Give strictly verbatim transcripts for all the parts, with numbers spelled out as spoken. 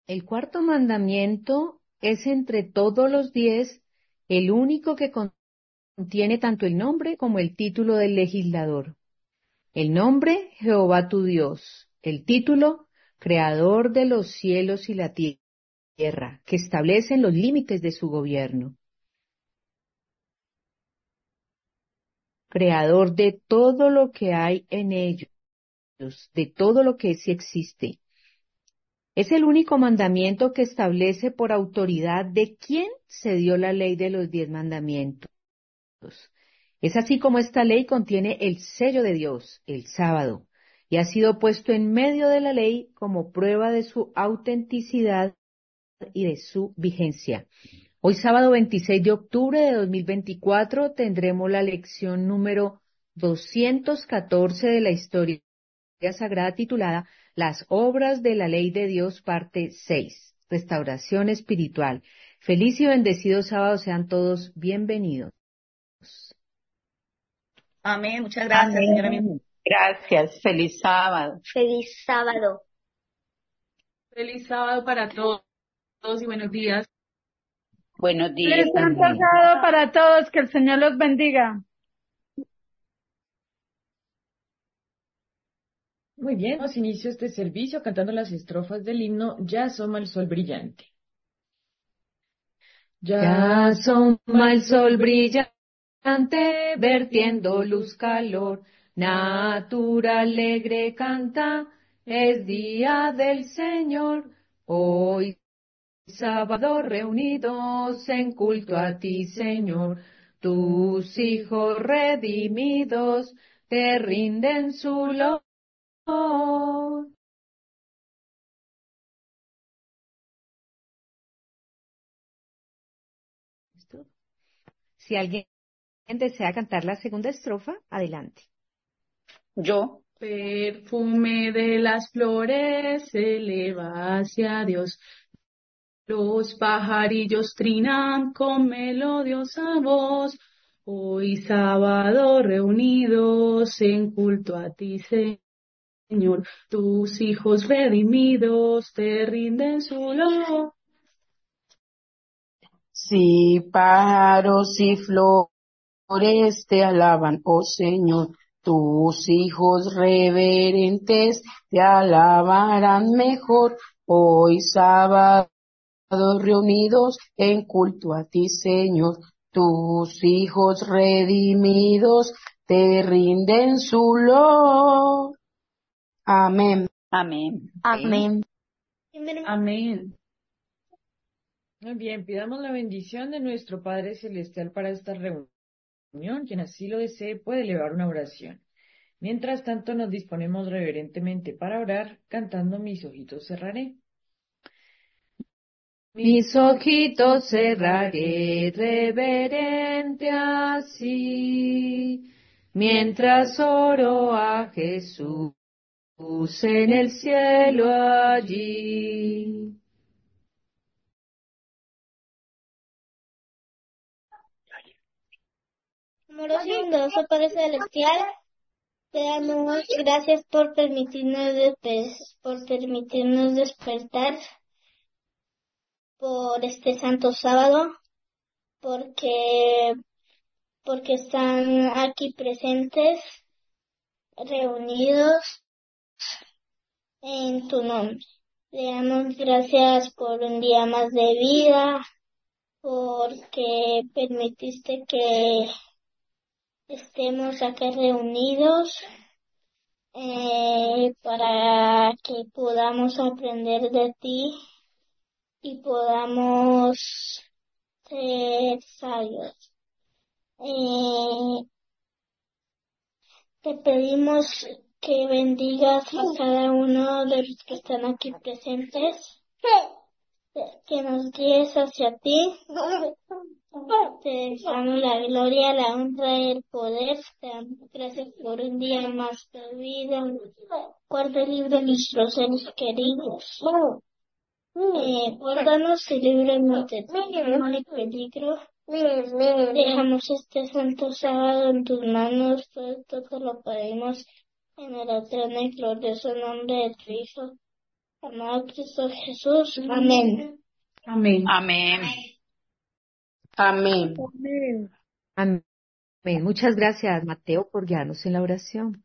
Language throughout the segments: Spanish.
El cuarto mandamiento es entre todos los diez el único que contiene tanto el nombre como el título del legislador. El nombre, Jehová tu Dios. El título, Creador de los cielos y la tierra, que establecen los límites de su gobierno. Creador de todo lo que hay en ellos, de todo lo que sí existe. Es el único mandamiento que establece por autoridad de quién se dio la ley de los diez mandamientos. Es así como esta ley contiene el sello de Dios, el sábado, y ha sido puesto en medio de la ley como prueba de su autenticidad y de su vigencia. Hoy, sábado veintiséis de octubre de dos mil veinticuatro, tendremos la lección número doscientos catorce de la historia sagrada titulada Las obras de la ley de Dios, parte seis, Restauración espiritual. Feliz y bendecido sábado, sean todos bienvenidos. Amén. Muchas gracias, señora. Amén. Gracias. Feliz sábado. Feliz sábado. Feliz sábado para todos y buenos días. Buenos días. Feliz santo sábado para todos. Que el Señor los bendiga. Muy bien, damos inicio a este servicio cantando las estrofas del himno Ya asoma el sol brillante. Ya asoma el sol brillante, vertiendo luz, calor, natura alegre canta, es día del Señor. Hoy sábado reunidos en culto a ti, Señor, tus hijos redimidos te rinden su loor. Si alguien desea cantar la segunda estrofa, adelante. Yo. Perfume de las flores se eleva hacia Dios. Los pajarillos trinan con melodiosa voz. Hoy sábado reunidos en culto a ti, Señor. Tus hijos redimidos te rinden su loor. Sí, pájaros y flores te alaban, oh Señor. Tus hijos reverentes te alabarán mejor. Hoy sábado reunidos en culto a ti, Señor. Tus hijos redimidos te rinden su loor. Amén. Amén. Amén. Amén. Muy bien, pidamos la bendición de nuestro Padre Celestial para esta reunión. Quien así lo desee puede elevar una oración. Mientras tanto, nos disponemos reverentemente para orar, cantando Mis ojitos cerraré. Mis ojitos cerraré reverente así, mientras oro a Jesús en el cielo allí. Amoroso y bondadoso Padre Celestial, te damos gracias por permitirnos, despe- por permitirnos despertar por este santo sábado, porque, porque están aquí presentes, reunidos en tu nombre. Le damos gracias por un día más de vida, porque permitiste que estemos acá reunidos eh, para que podamos aprender de ti y podamos ser sabios. Eh, te pedimos que bendigas a cada uno de los que están aquí presentes, que nos guíes hacia ti. Te damos la gloria, la honra y el poder. Te damos gracias por un día más de vida. Guarda libre a nuestros seres queridos. Eh, guárdanos y líbranos de temor y peligro. Dejamos este santo sábado en tus manos. Todo esto te lo pedimos en el eterno y glorioso nombre de tu Hijo, Amado Cristo Jesús. Amén. Amén. Amén. Amén. Amén. Amén. Muchas gracias, Mateo, por guiarnos en la oración.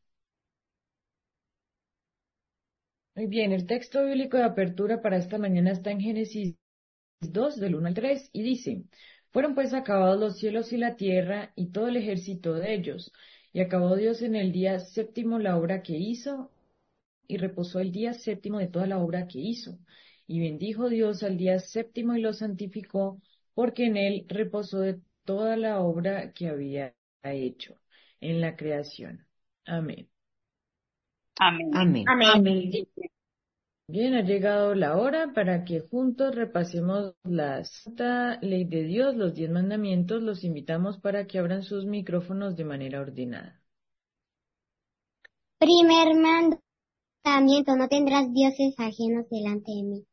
Muy bien, el texto bíblico de apertura para esta mañana está en Génesis dos, del uno al tres, y dice: Fueron pues acabados los cielos y la tierra, y todo el ejército de ellos. Y acabó Dios en el día séptimo la obra que hizo, y reposó el día séptimo de toda la obra que hizo. Y bendijo Dios al día séptimo y lo santificó, porque en él reposó de toda la obra que había hecho en la creación. Amén. Amén. Amén. Amén. Bien, ha llegado la hora para que juntos repasemos la santa ley de Dios, los diez mandamientos. Los invitamos para que abran sus micrófonos de manera ordenada. Primer mandamiento: no tendrás dioses ajenos delante de mí.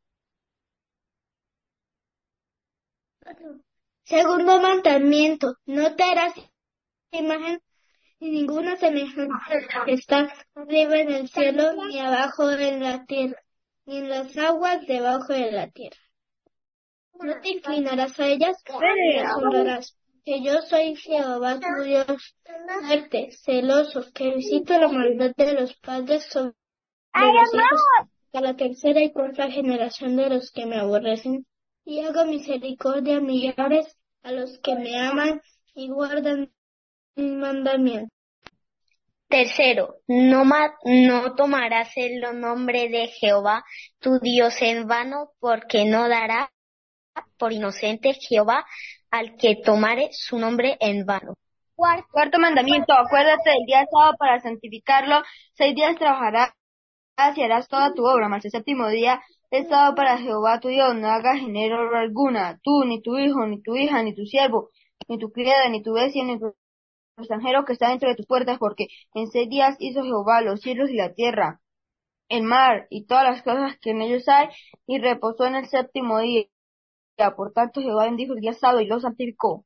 Segundo mandamiento: no te harás imagen ni ninguna semejanza que está arriba en el cielo, ni abajo en la tierra, ni en las aguas debajo de la tierra. No te inclinarás a ellas, ni las honrarás, que yo soy Jehová tu Dios, fuerte, celoso, que visito la maldad de los padres sobre los hijos, a la tercera y cuarta generación de los que me aborrecen, y hago misericordia a millares a los que me aman y guardan mis mandamientos. Tercero, no, ma- no tomarás el nombre de Jehová tu Dios en vano, porque no dará por inocente Jehová al que tomare su nombre en vano. Cuarto, Cuarto mandamiento: acuérdate del día sábado para santificarlo. Seis días trabajarás y harás toda tu obra, mas el séptimo día es sábado para Jehová tu Dios. No hagas género obra alguna, tú, ni tu hijo, ni tu hija, ni tu siervo, ni tu criada, ni tu bestia, ni tu extranjero que está dentro de tus puertas, porque en seis días hizo Jehová los cielos y la tierra, el mar y todas las cosas que en ellos hay, y reposó en el séptimo día. Por tanto Jehová bendijo el día sábado y lo santificó.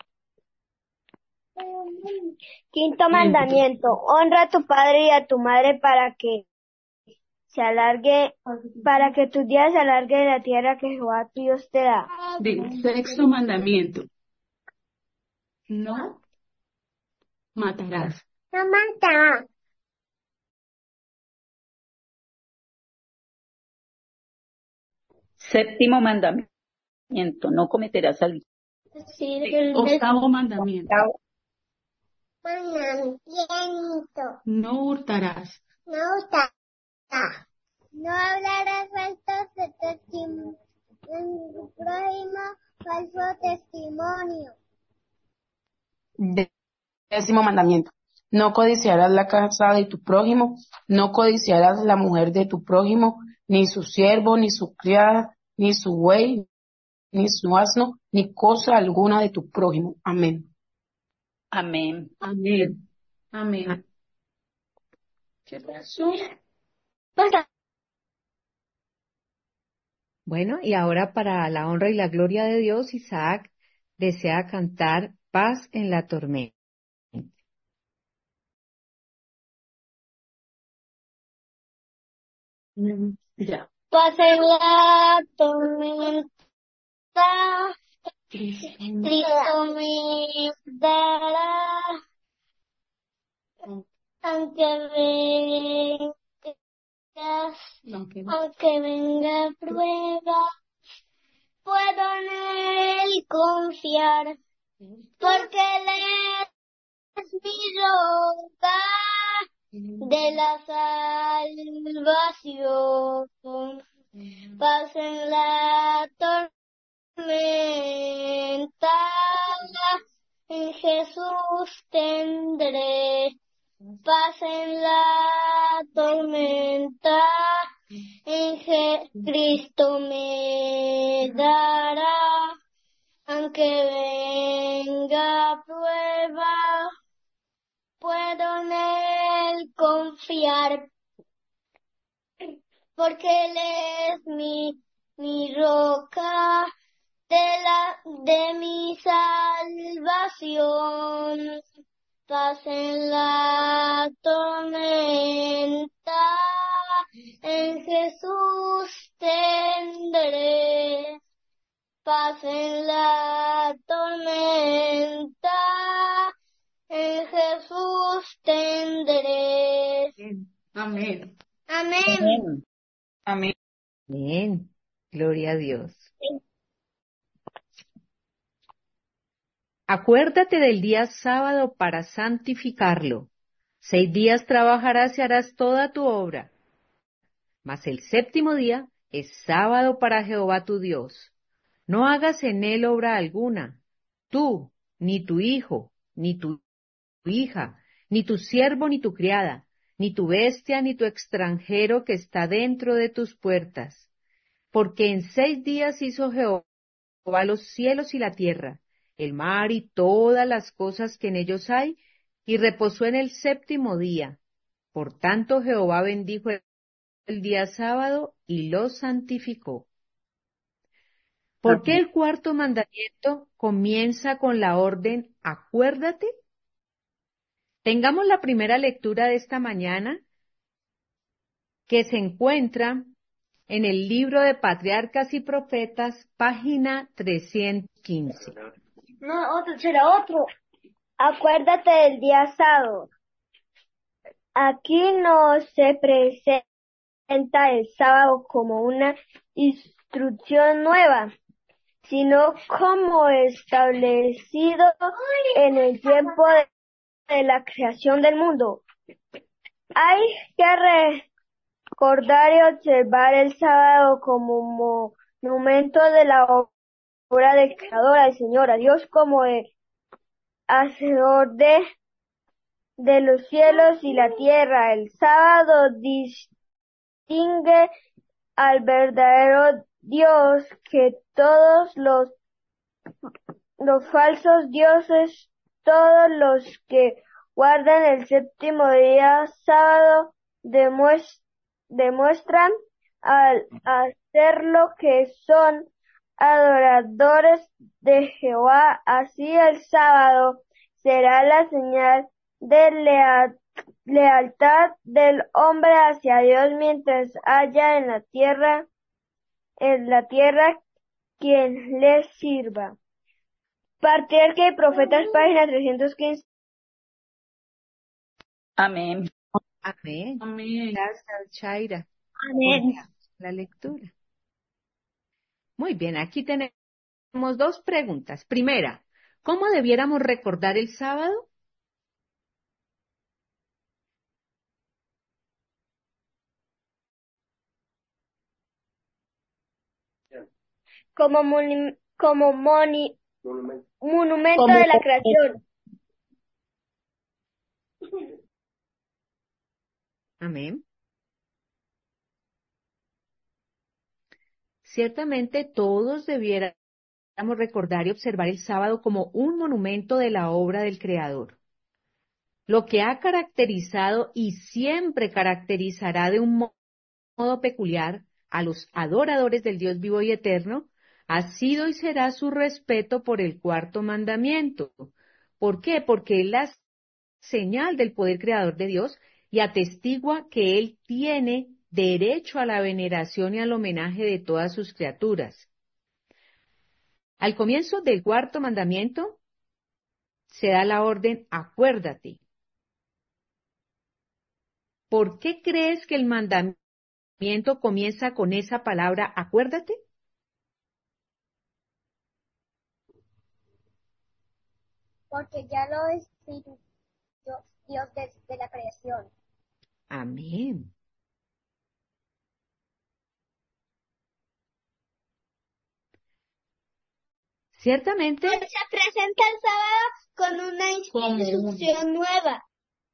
Quinto mandamiento: honra a tu padre y a tu madre, para que se alargue, para que tus días se alarguen en la tierra que Jehová tu Dios te da. Del sexto mandamiento: no matarás. No mata. Séptimo mandamiento: no cometerás adulterio. Octavo mandamiento: Mandamiento: no hurtarás. no hurtarás. No hablarás falsos de testimonio en tu prójimo, falso testimonio. De- Décimo mandamiento: no codiciarás la casa de tu prójimo, no codiciarás la mujer de tu prójimo, ni su siervo, ni su criada, ni su buey, ni su asno, ni cosa alguna de tu prójimo. Amén. Amén. Amén. Amén. ¿Qué pasó? Bueno, y ahora para la honra y la gloria de Dios, Isaac desea cantar Paz en la tormenta. Mm, Ya. Paz en la tormenta, Cristo me dará, aunque vengas, Aunque aunque venga prueba, puedo en él confiar, porque él es mi roca de la salvación. Paz en la tormenta, en Jesús tendré. Paz en la tormenta, en Je- Cristo me dará. Aunque venga prueba, puedo en él confiar, porque él es mi, mi roca de la, de mi salvación. Paz en la tormenta, En Jesús tendré paz en la tormenta. En Jesús tendré. Amén. Amén. Amén. Bien, gloria a Dios. Acuérdate del día sábado para santificarlo. Seis días trabajarás y harás toda tu obra. Mas el séptimo día es sábado para Jehová tu Dios. No hagas en él obra alguna, tú, ni tu hijo, ni tu hija, ni tu siervo, ni tu criada, ni tu bestia, ni tu extranjero que está dentro de tus puertas. Porque en seis días hizo Jehová los cielos y la tierra, el mar y todas las cosas que en ellos hay, y reposó en el séptimo día. Por tanto Jehová bendijo el día sábado y lo santificó. ¿Por qué el cuarto mandamiento comienza con la orden acuérdate? Tengamos la primera lectura de esta mañana, que se encuentra en el libro de Patriarcas y Profetas, página trescientos quince. No, otro, será otro. Acuérdate del día sábado. Aquí no se presenta el sábado como una instrucción nueva, sino como establecido en el tiempo de, de la creación del mundo. Hay que recordar y observar el sábado como monumento de la obra del Creador, al Señor, a Dios como el hacedor de, de los cielos y la tierra. El sábado distingue al verdadero Dios que todos los, los falsos dioses, todos los que guardan el séptimo día sábado demuest, demuestran al hacerlo que son adoradores de Jehová. Así el sábado será la señal de leal, lealtad del hombre hacia Dios mientras haya en la tierra, en la tierra quien le sirva. Patriarca y Profetas, página trescientos quince. Amén. Amén. Amén. Gracias, Shaira, Amén. por la lectura. Muy bien, aquí tenemos dos preguntas. Primera, ¿cómo debiéramos recordar el sábado? Como, moni, como moni, monumento Como de la creación. Amén. Ciertamente todos debiéramos recordar y observar el sábado como un monumento de la obra del Creador. Lo que ha caracterizado y siempre caracterizará de un modo peculiar a los adoradores del Dios vivo y eterno ha sido y será su respeto por el cuarto mandamiento. ¿Por qué? Porque es la señal del poder creador de Dios y atestigua que Él tiene derecho a la veneración y al homenaje de todas sus criaturas. Al comienzo del cuarto mandamiento se da la orden acuérdate. ¿Por qué crees que el mandamiento comienza con esa palabra acuérdate? Porque ya lo instituyó Dios desde la creación. Amén. Ciertamente. Se presenta el sábado con una institución nueva.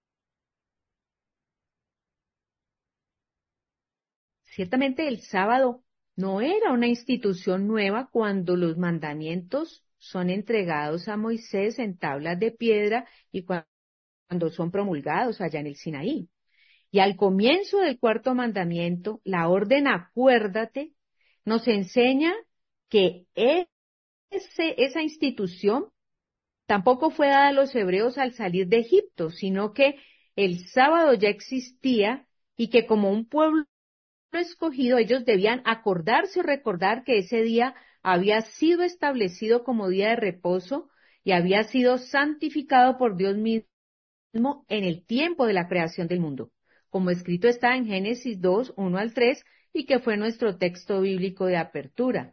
Ciertamente el sábado no era una institución nueva cuando los mandamientos son entregados a Moisés en tablas de piedra y cuando son promulgados allá en el Sinaí. Y al comienzo del cuarto mandamiento, la orden acuérdate nos enseña que ese, esa institución tampoco fue dada a los hebreos al salir de Egipto, sino que el sábado ya existía y que como un pueblo escogido, ellos debían acordarse o recordar que ese día había sido establecido como día de reposo y había sido santificado por Dios mismo en el tiempo de la creación del mundo, como escrito está en Génesis dos, uno al tres, y que fue nuestro texto bíblico de apertura.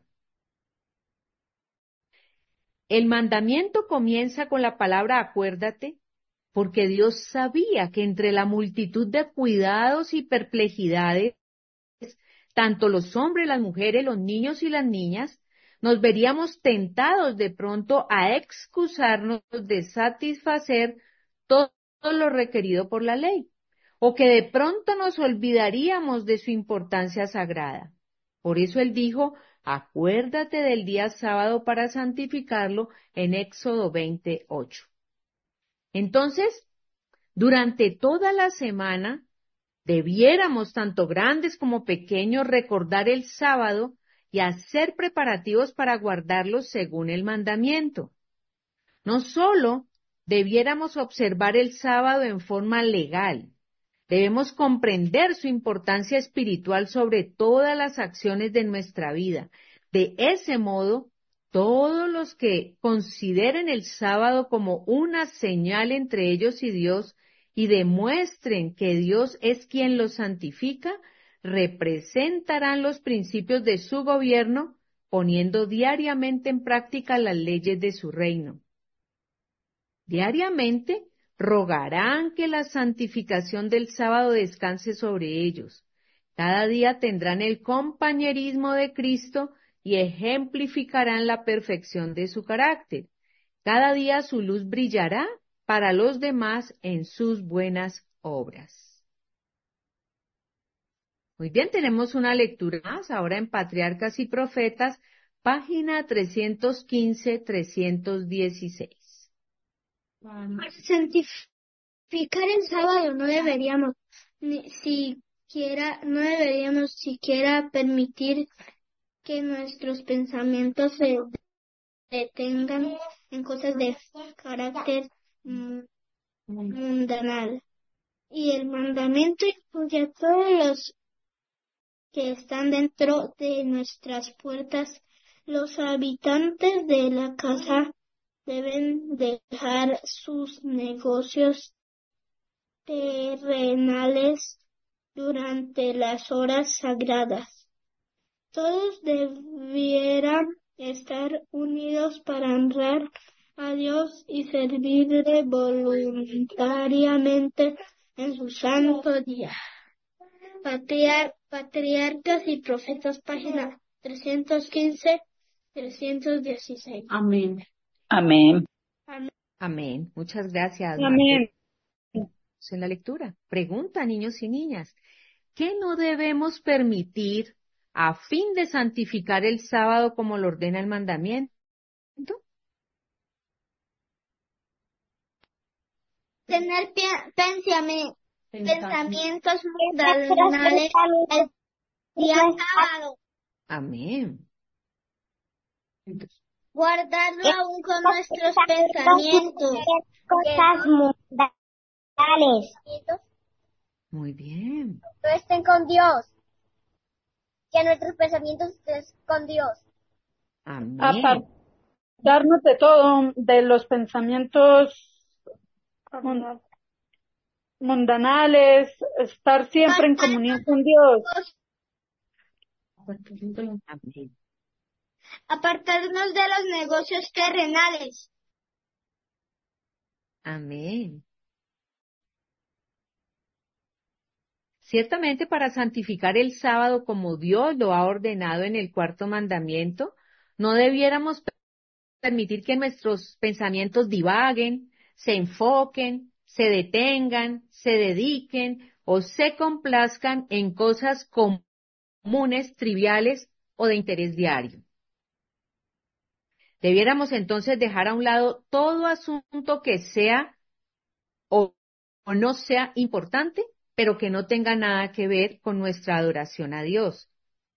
El mandamiento comienza con la palabra acuérdate, porque Dios sabía que entre la multitud de cuidados y perplejidades, tanto los hombres, las mujeres, los niños y las niñas, nos veríamos tentados de pronto a excusarnos de satisfacer todo lo requerido por la ley, o que de pronto nos olvidaríamos de su importancia sagrada. Por eso él dijo, acuérdate del día sábado para santificarlo en Éxodo veintiocho. Entonces, durante toda la semana, debiéramos, tanto grandes como pequeños, recordar el sábado y hacer preparativos para guardarlo según el mandamiento. No solo debiéramos observar el sábado en forma legal, debemos comprender su importancia espiritual sobre todas las acciones de nuestra vida. De ese modo, todos los que consideren el sábado como una señal entre ellos y Dios y demuestren que Dios es quien los santifica, representarán los principios de su gobierno, poniendo diariamente en práctica las leyes de su reino. Diariamente rogarán que la santificación del sábado descanse sobre ellos. Cada día tendrán el compañerismo de Cristo y ejemplificarán la perfección de su carácter. Cada día su luz brillará para los demás en sus buenas obras. Muy bien, tenemos una lectura más ahora en Patriarcas y Profetas, página trescientos quince a trescientos dieciséis. Para santificar el sábado no deberíamos ni siquiera, no deberíamos siquiera permitir que nuestros pensamientos se detengan en cosas de carácter mundanal. Y el mandamiento incluye a todos los que están dentro de nuestras puertas. Los habitantes de la casa deben dejar sus negocios terrenales durante las horas sagradas. Todos debieran estar unidos para honrar a Dios y servirle voluntariamente en su santo día. Patriar- Patriarcas y Profetas, página trescientos quince a trescientos dieciséis. Amén. Amén. Amén. Amén. Muchas gracias, Amén. Marta. En la lectura. Pregunta, niños y niñas, ¿qué no debemos permitir a fin de santificar el sábado como lo ordena el mandamiento? Tener pia- pensami- pensamientos mundanales el día sábado. Amén. Guardarlo aún con nuestros pensamientos. Cosas mundanas. Muy bien. No estén con Dios. Que nuestros pensamientos estén con Dios. Amén. Apartarnos de todo, de los pensamientos mun- mundanales, estar siempre en comunión con Dios. Amén. Apartarnos de los negocios terrenales. Amén. Ciertamente para santificar el sábado como Dios lo ha ordenado en el cuarto mandamiento, no debiéramos permitir que nuestros pensamientos divaguen, se enfoquen, se detengan, se dediquen o se complazcan en cosas comunes, triviales o de interés diario. Debiéramos entonces dejar a un lado todo asunto que sea o, o no sea importante, pero que no tenga nada que ver con nuestra adoración a Dios.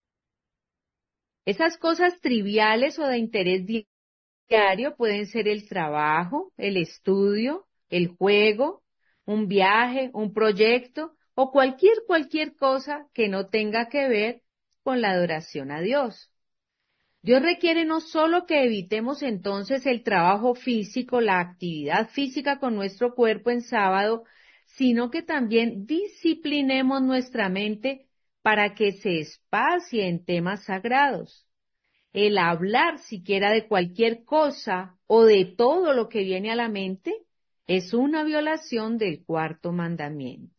Esas cosas triviales o de interés diario pueden ser el trabajo, el estudio, el juego, un viaje, un proyecto o cualquier, cualquier cosa que no tenga que ver con la adoración a Dios. Dios requiere no solo que evitemos entonces el trabajo físico, la actividad física con nuestro cuerpo en sábado, sino que también disciplinemos nuestra mente para que se espacie en temas sagrados. El hablar siquiera de cualquier cosa o de todo lo que viene a la mente es una violación del cuarto mandamiento.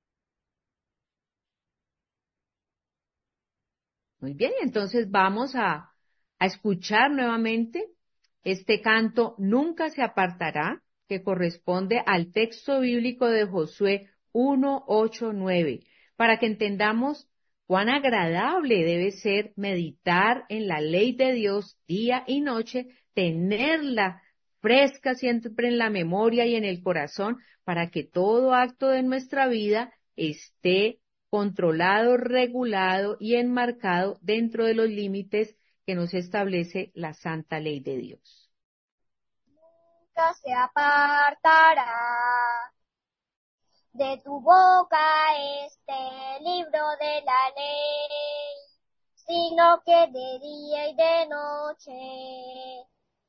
Muy bien, entonces vamos a, a escuchar nuevamente este canto Nunca se apartará, que corresponde al texto bíblico de Josué uno, ocho, nueve, para que entendamos cuán agradable debe ser meditar en la ley de Dios día y noche, tenerla fresca siempre en la memoria y en el corazón, para que todo acto de nuestra vida esté controlado, regulado y enmarcado dentro de los límites que nos establece la santa ley de Dios. Nunca se apartará de tu boca este libro de la ley, sino que de día y de noche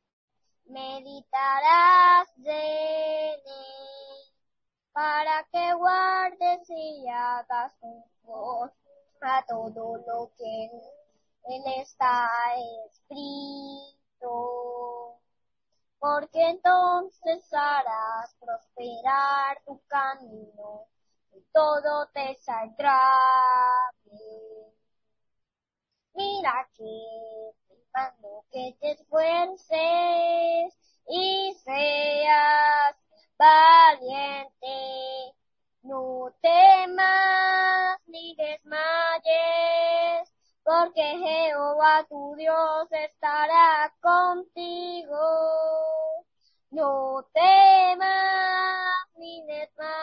meditarás de él, para que guardes y hagas conforme a todo lo que en él está escrito, porque entonces harás prosperar tu camino y todo te saldrá bien. Mira que te mando que te esfuerces y seas valiente, no temas ni desmayes, porque Jehová tu Dios estará contigo. No temas ni desmayes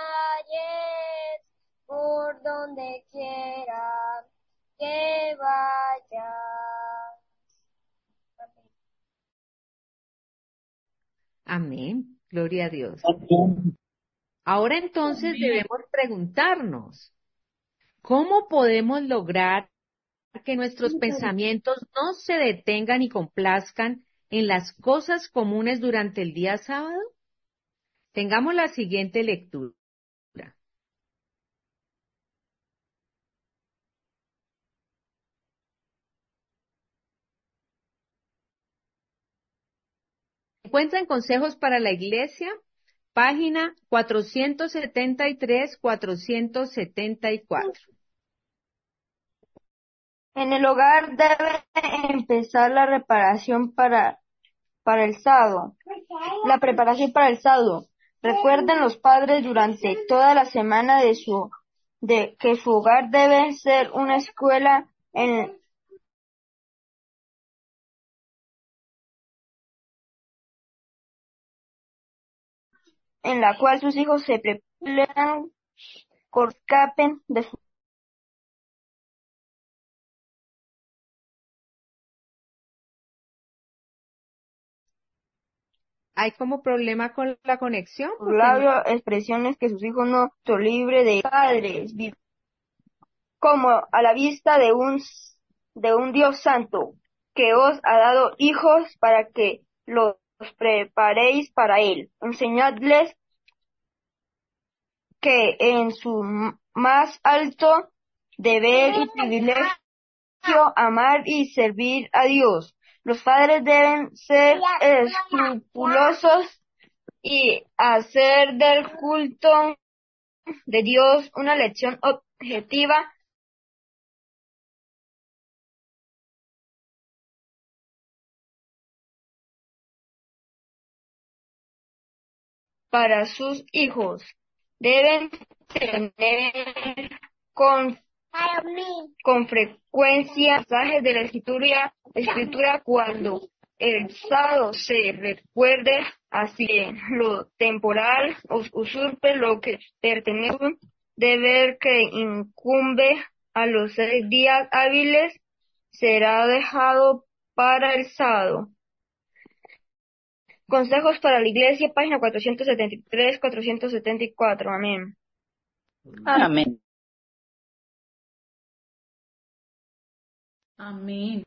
por donde quiera que vayas. Amén. Gloria a Dios. Ahora entonces debemos preguntarnos, ¿cómo podemos lograr que nuestros pensamientos no se detengan y complazcan en las cosas comunes durante el día sábado? Tengamos la siguiente lectura. Encuentran consejos para la iglesia, página cuatrocientos setenta y tres, cuatrocientos setenta y cuatro. En el hogar debe empezar la reparación para, para el sábado. La preparación para el sábado. Recuerden los padres durante toda la semana de su, de que su hogar debe ser una escuela en, en la cual sus hijos se preparan, escapen de su ¿Hay como problema con la conexión? Por labio, expresiones que sus hijos no son libres de padres, como a la vista de un, de un Dios santo, que os ha dado hijos para que los preparéis para él. Enseñadles que en su más alto deber y privilegio amar y servir a Dios. Los padres deben ser escrupulosos y hacer del culto de Dios una lección objetiva para sus hijos. Deben tener con, con frecuencia pasajes de la escritura, escritura cuando el sábado se recuerde, así lo temporal usurpe lo que pertenece, deber que incumbe a los seis días hábiles será dejado para el sábado. Consejos para la Iglesia, página cuatrocientos setenta y tres, cuatrocientos setenta y cuatro. Amén. Amén. Amén.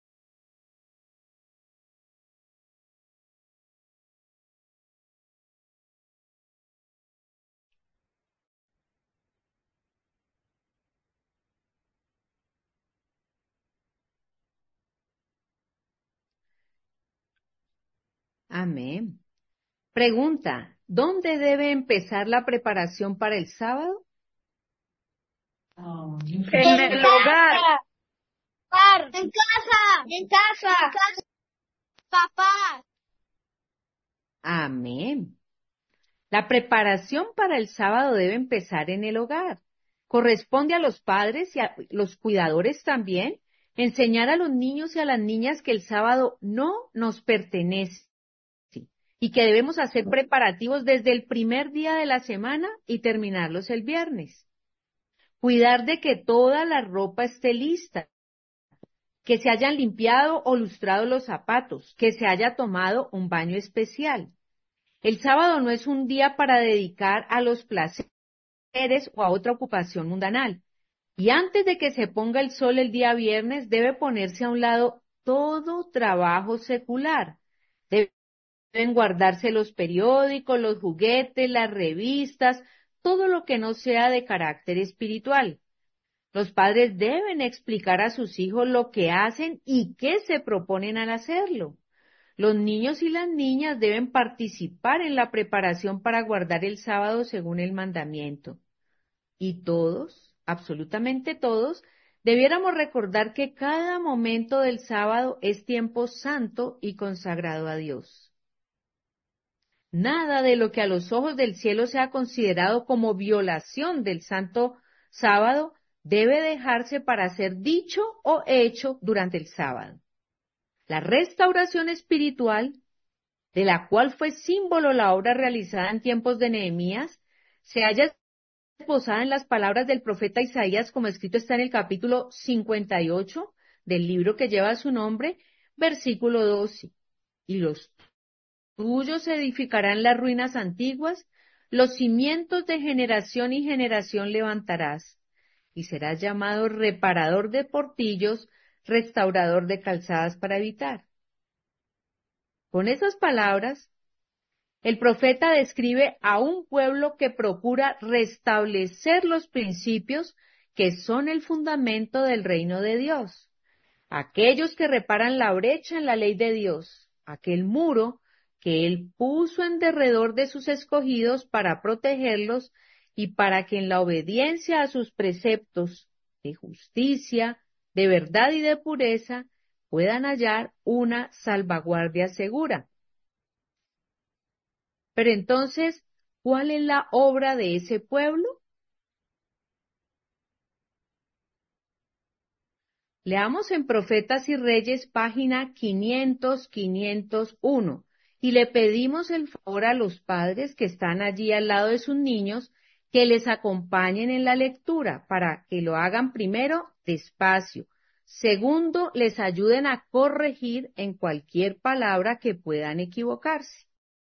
Amén. Pregunta, ¿dónde debe empezar la preparación para el sábado? En En el hogar. casa. En casa. En casa. Papá. Amén. La preparación para el sábado debe empezar en el hogar. Corresponde a los padres y a los cuidadores también enseñar a los niños y a las niñas que el sábado no nos pertenece y que debemos hacer preparativos desde el primer día de la semana y terminarlos el viernes. Cuidar de que toda la ropa esté lista, que se hayan limpiado o lustrado los zapatos, que se haya tomado un baño especial. El sábado no es un día para dedicar a los placeres o a otra ocupación mundanal. Y antes de que se ponga el sol el día viernes, debe ponerse a un lado todo trabajo secular. Deben guardarse los periódicos, los juguetes, las revistas, todo lo que no sea de carácter espiritual. Los padres deben explicar a sus hijos lo que hacen y qué se proponen al hacerlo. Los niños y las niñas deben participar en la preparación para guardar el sábado según el mandamiento. Y todos, absolutamente todos, debiéramos recordar que cada momento del sábado es tiempo santo y consagrado a Dios. Nada de lo que a los ojos del cielo sea considerado como violación del santo sábado debe dejarse para ser dicho o hecho durante el sábado. La restauración espiritual, de la cual fue símbolo la obra realizada en tiempos de Nehemías, se halla esbozada en las palabras del profeta Isaías, como escrito está en el capítulo cincuenta y ocho del libro que lleva su nombre, versículo doce. Y los tuyos edificarán las ruinas antiguas, los cimientos de generación y generación levantarás, y serás llamado reparador de portillos, restaurador de calzadas para habitar. Con esas palabras, el profeta describe a un pueblo que procura restablecer los principios que son el fundamento del reino de Dios. Aquellos que reparan la brecha en la ley de Dios, aquel muro que Él puso en derredor de sus escogidos para protegerlos y para que en la obediencia a sus preceptos de justicia, de verdad y de pureza puedan hallar una salvaguardia segura. Pero entonces, ¿cuál es la obra de ese pueblo? Leamos en Profetas y Reyes, página quinientos, quinientos uno, y le pedimos el favor a los padres que están allí al lado de sus niños que les acompañen en la lectura para que lo hagan primero despacio. Segundo, les ayuden a corregir en cualquier palabra que puedan equivocarse.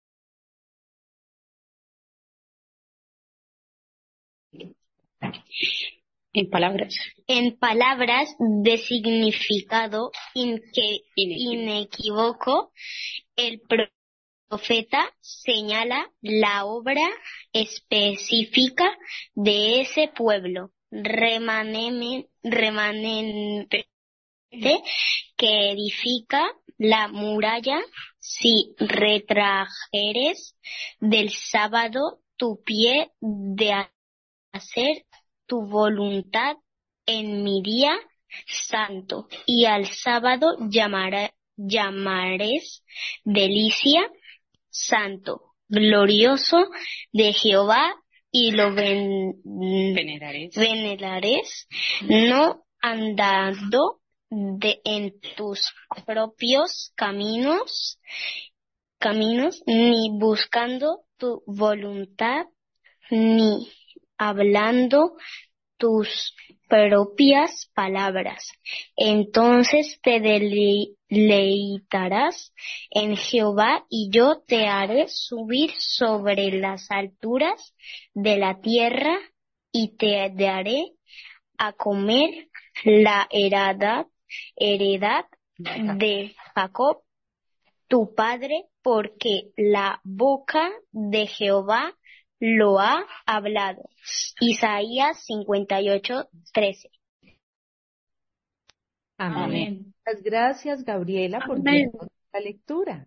En palabras. En palabras de significado inque- inequívoco, el profeta señala la obra específica de ese pueblo remaneme- remanente que edifica la muralla. Si retrajeres del sábado tu pie de hacer tu voluntad en mi día santo, y al sábado llamará, llamares delicia santo, glorioso de Jehová, y lo ven, Venerares. venerares, no andando de, en tus propios caminos, caminos, ni buscando tu voluntad, ni hablando tus propias palabras. Entonces te deleitarás en Jehová, y yo te haré subir sobre las alturas de la tierra, y te daré a comer la heredad heredad de Jacob, tu padre, porque la boca de Jehová lo ha hablado. Isaías cincuenta y ocho, trece. Amén. Amén. Muchas gracias, Gabriela, por Amén. guiarnos la lectura.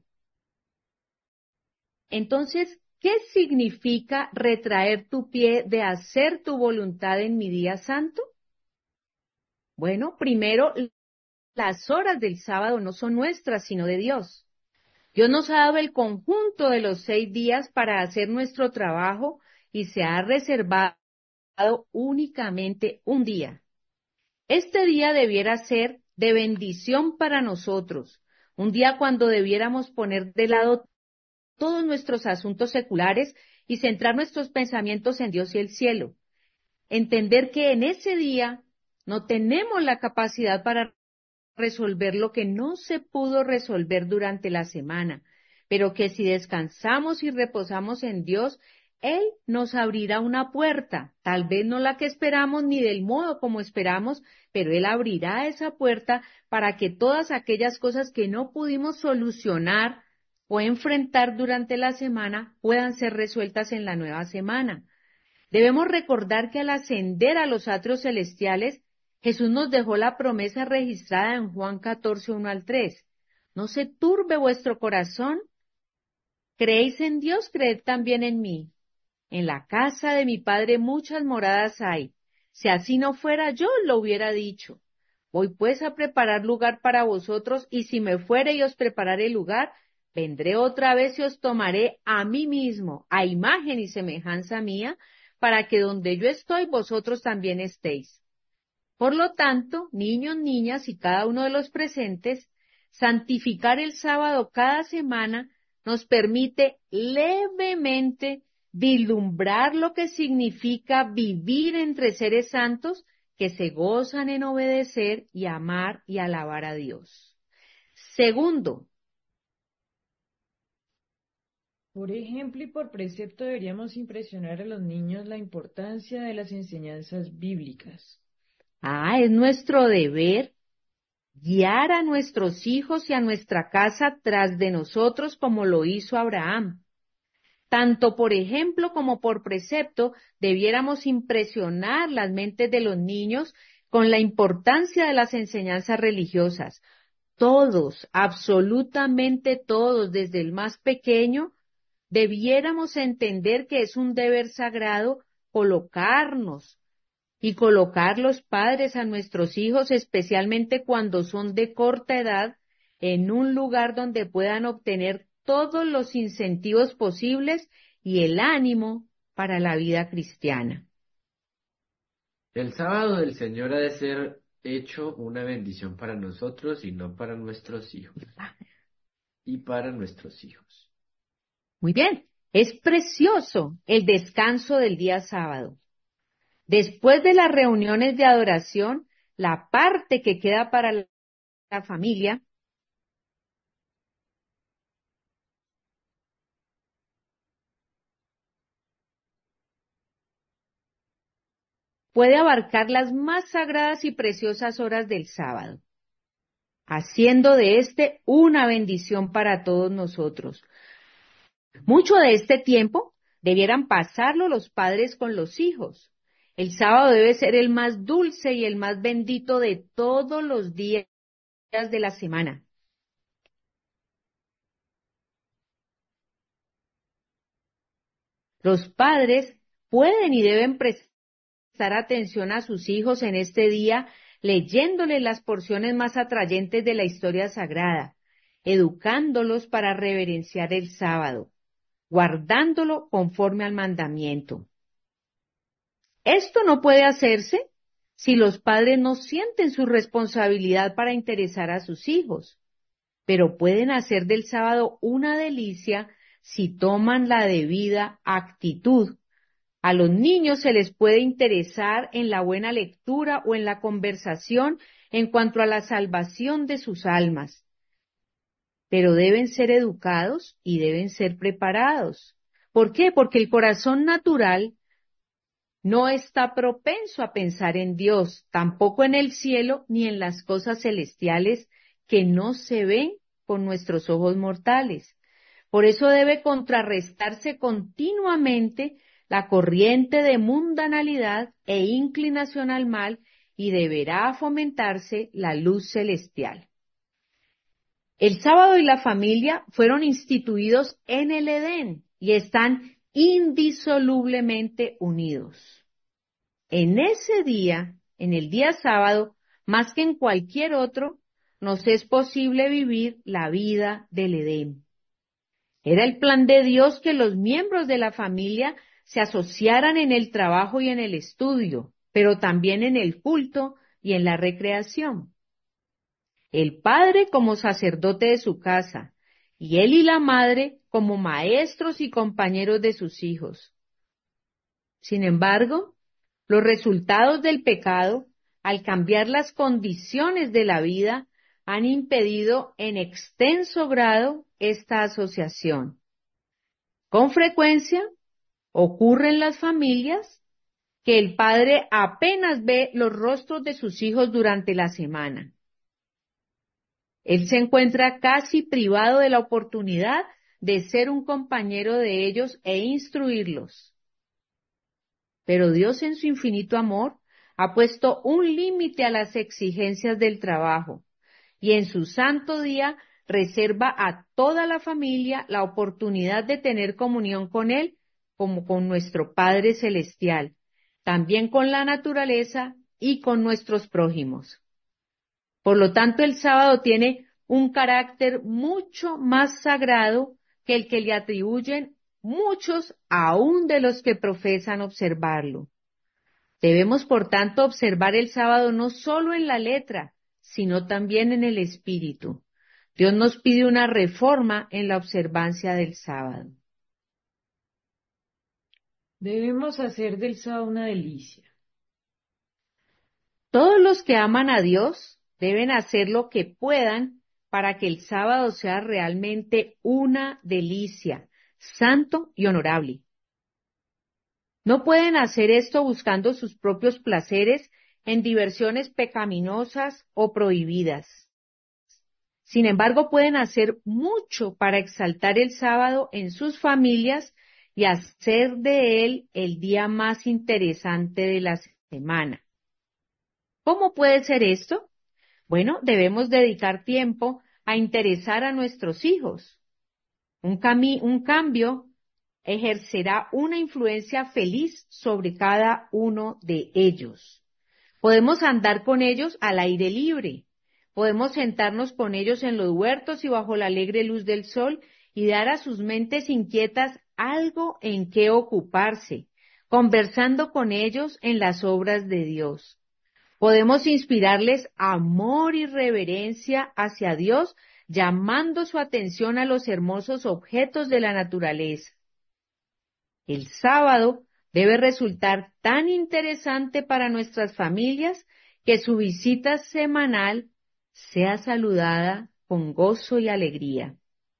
Entonces, ¿qué significa retraer tu pie de hacer tu voluntad en mi día santo? Bueno, primero, las horas del sábado no son nuestras, sino de Dios. Dios nos ha dado el conjunto de los seis días para hacer nuestro trabajo y se ha reservado únicamente un día. Este día debiera ser de bendición para nosotros, un día cuando debiéramos poner de lado todos nuestros asuntos seculares y centrar nuestros pensamientos en Dios y el cielo. Entender que en ese día no tenemos la capacidad para resolver lo que no se pudo resolver durante la semana, pero que si descansamos y reposamos en Dios, Él nos abrirá una puerta, tal vez no la que esperamos ni del modo como esperamos, pero Él abrirá esa puerta para que todas aquellas cosas que no pudimos solucionar o enfrentar durante la semana puedan ser resueltas en la nueva semana. Debemos recordar que al ascender a los atrios celestiales, Jesús nos dejó la promesa registrada en Juan catorce, uno al tres. No se turbe vuestro corazón. Creéis en Dios, creed también en mí. En la casa de mi Padre muchas moradas hay. Si así no fuera, yo lo hubiera dicho. Voy pues a preparar lugar para vosotros, y si me fuere y os prepararé lugar, vendré otra vez y os tomaré a mí mismo, a imagen y semejanza mía, para que donde yo estoy, vosotros también estéis. Por lo tanto, niños, niñas y cada uno de los presentes, santificar el sábado cada semana nos permite levemente vislumbrar lo que significa vivir entre seres santos que se gozan en obedecer y amar y alabar a Dios. Segundo, Por ejemplo y por precepto deberíamos impresionar a los niños la importancia de las enseñanzas bíblicas. ah, es nuestro deber guiar a nuestros hijos y a nuestra casa tras de nosotros como lo hizo Abraham. Tanto por ejemplo como por precepto, debiéramos impresionar las mentes de los niños con la importancia de las enseñanzas religiosas. Todos, absolutamente todos, desde el más pequeño, debiéramos entender que es un deber sagrado colocarnos y colocar los padres a nuestros hijos, especialmente cuando son de corta edad, en un lugar donde puedan obtener todos los incentivos posibles y el ánimo para la vida cristiana. El sábado del Señor ha de ser hecho una bendición para nosotros y no para nuestros hijos. Y para nuestros hijos. Muy bien, es precioso el descanso del día sábado. Después de las reuniones de adoración, la parte que queda para la familia puede abarcar las más sagradas y preciosas horas del sábado, haciendo de este una bendición para todos nosotros. Mucho de este tiempo debieran pasarlo los padres con los hijos. El sábado debe ser el más dulce y el más bendito de todos los días de la semana. Los padres pueden y deben prestar atención a sus hijos en este día, leyéndoles las porciones más atrayentes de la historia sagrada, educándolos para reverenciar el sábado, guardándolo conforme al mandamiento. Esto no puede hacerse si los padres no sienten su responsabilidad para interesar a sus hijos, pero pueden hacer del sábado una delicia si toman la debida actitud. A los niños se les puede interesar en la buena lectura o en la conversación en cuanto a la salvación de sus almas, pero deben ser educados y deben ser preparados. ¿Por qué? Porque el corazón natural no está propenso a pensar en Dios, tampoco en el cielo ni en las cosas celestiales que no se ven con nuestros ojos mortales. Por eso debe contrarrestarse continuamente la corriente de mundanalidad e inclinación al mal y deberá fomentarse la luz celestial. El sábado y la familia fueron instituidos en el Edén y están indisolublemente unidos. En ese día, en el día sábado, más que en cualquier otro, nos es posible vivir la vida del Edén. Era el plan de Dios que los miembros de la familia se asociaran en el trabajo y en el estudio, pero también en el culto y en la recreación. El padre como sacerdote de su casa, y él y la madre como maestros y compañeros de sus hijos. Sin embargo, los resultados del pecado, al cambiar las condiciones de la vida, han impedido en extenso grado esta asociación. Con frecuencia ocurre en las familias que el padre apenas ve los rostros de sus hijos durante la semana. Él se encuentra casi privado de la oportunidad de ser un compañero de ellos e instruirlos. Pero Dios en su infinito amor ha puesto un límite a las exigencias del trabajo y en su santo día reserva a toda la familia la oportunidad de tener comunión con Él como con nuestro Padre Celestial, también con la naturaleza y con nuestros prójimos. Por lo tanto, el sábado tiene un carácter mucho más sagrado que el que le atribuyen muchos aún de los que profesan observarlo. Debemos, por tanto, observar el sábado no solo en la letra, sino también en el espíritu. Dios nos pide una reforma en la observancia del sábado. Debemos hacer del sábado una delicia. Todos los que aman a Dios deben hacer lo que puedan para que el sábado sea realmente una delicia, santo y honorable. No pueden hacer esto buscando sus propios placeres en diversiones pecaminosas o prohibidas. Sin embargo, pueden hacer mucho para exaltar el sábado en sus familias y hacer de él el día más interesante de la semana. ¿Cómo puede ser esto? Bueno, debemos dedicar tiempo a interesar a nuestros hijos. Un, cami- un cambio ejercerá una influencia feliz sobre cada uno de ellos. Podemos andar con ellos al aire libre. Podemos sentarnos con ellos en los huertos y bajo la alegre luz del sol y dar a sus mentes inquietas algo en qué ocuparse, conversando con ellos en las obras de Dios. Podemos inspirarles amor y reverencia hacia Dios, llamando su atención a los hermosos objetos de la naturaleza. El sábado debe resultar tan interesante para nuestras familias que su visita semanal sea saludada con gozo y alegría.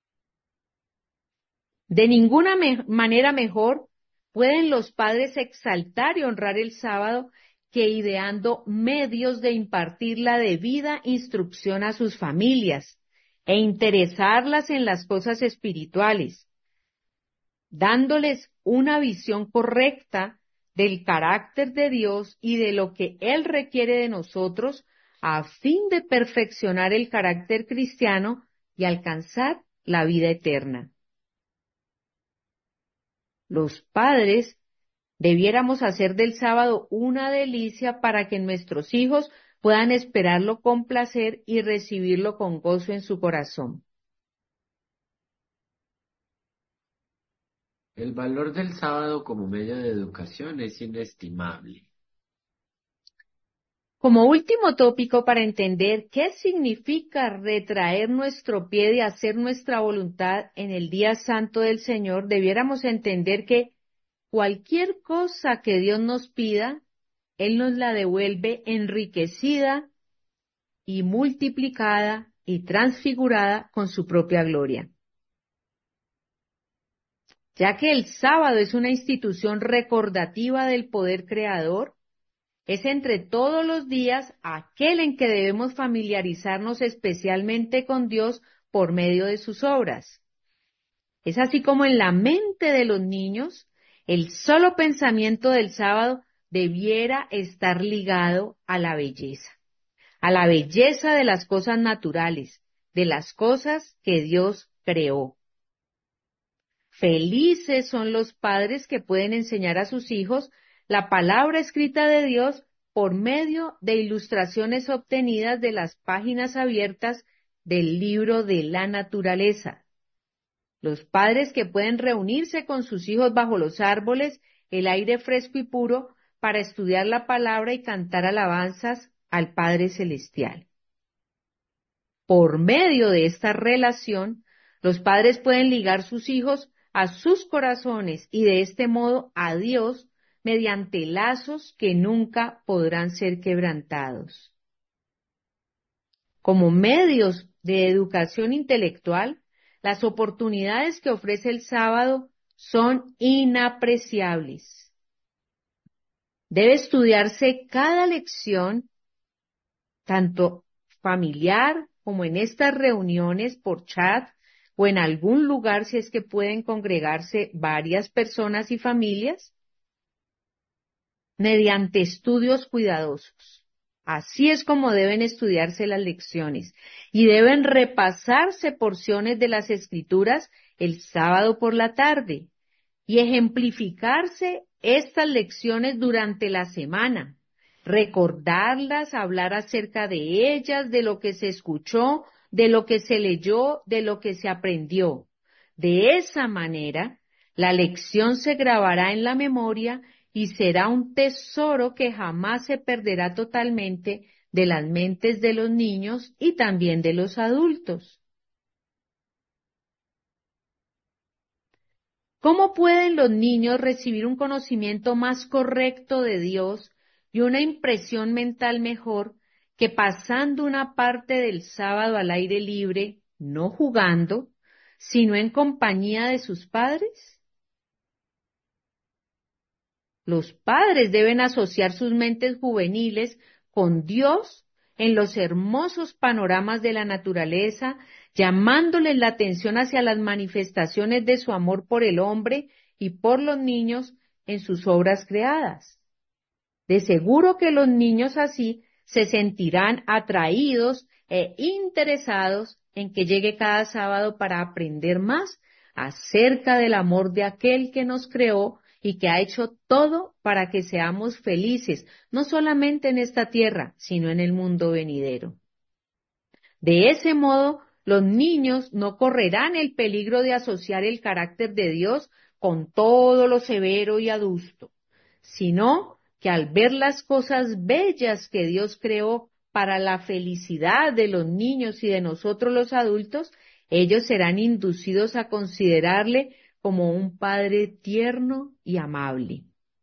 De ninguna me- manera mejor pueden los padres exaltar y honrar el sábado que ideando medios de impartir la debida instrucción a sus familias e interesarlas en las cosas espirituales, dándoles una visión correcta del carácter de Dios y de lo que Él requiere de nosotros a fin de perfeccionar el carácter cristiano y alcanzar la vida eterna. Los padres debiéramos hacer del sábado una delicia para que nuestros hijos puedan esperarlo con placer y recibirlo con gozo en su corazón. El valor del sábado como medio de educación es inestimable. Como último tópico para entender qué significa retraer nuestro pie de hacer nuestra voluntad en el día santo del Señor, debiéramos entender que cualquier cosa que Dios nos pida, Él nos la devuelve enriquecida y multiplicada y transfigurada con su propia gloria. Ya que el sábado es una institución recordativa del poder creador, es entre todos los días aquel en que debemos familiarizarnos especialmente con Dios por medio de sus obras. Es así como en la mente de los niños, el solo pensamiento del sábado debiera estar ligado a la belleza, a la belleza de las cosas naturales, de las cosas que Dios creó. Felices son los padres que pueden enseñar a sus hijos la palabra escrita de Dios por medio de ilustraciones obtenidas de las páginas abiertas del libro de la naturaleza. Los padres que pueden reunirse con sus hijos bajo los árboles, el aire fresco y puro, para estudiar la palabra y cantar alabanzas al Padre Celestial. Por medio de esta relación, los padres pueden ligar sus hijos a sus corazones y de este modo a Dios mediante lazos que nunca podrán ser quebrantados. Como medios de educación intelectual, las oportunidades que ofrece el sábado son inapreciables. Debe estudiarse cada lección, tanto familiar como en estas reuniones por chat o en algún lugar si es que pueden congregarse varias personas y familias, mediante estudios cuidadosos. Así es como deben estudiarse las lecciones y deben repasarse porciones de las Escrituras el sábado por la tarde y ejemplificarse estas lecciones durante la semana, recordarlas, hablar acerca de ellas, de lo que se escuchó, de lo que se leyó, de lo que se aprendió. De esa manera, la lección se grabará en la memoria y será un tesoro que jamás se perderá totalmente de las mentes de los niños y también de los adultos. ¿Cómo pueden los niños recibir un conocimiento más correcto de Dios y una impresión mental mejor que pasando una parte del sábado al aire libre, no jugando, sino en compañía de sus padres? Los padres deben asociar sus mentes juveniles con Dios en los hermosos panoramas de la naturaleza, llamándoles la atención hacia las manifestaciones de su amor por el hombre y por los niños en sus obras creadas. De seguro que los niños así se sentirán atraídos e interesados en que llegue cada sábado para aprender más acerca del amor de aquel que nos creó y que ha hecho todo para que seamos felices, no solamente en esta tierra, sino en el mundo venidero. De ese modo, los niños no correrán el peligro de asociar el carácter de Dios con todo lo severo y adusto, sino que al ver las cosas bellas que Dios creó para la felicidad de los niños y de nosotros los adultos, ellos serán inducidos a considerarle como un padre tierno y amable.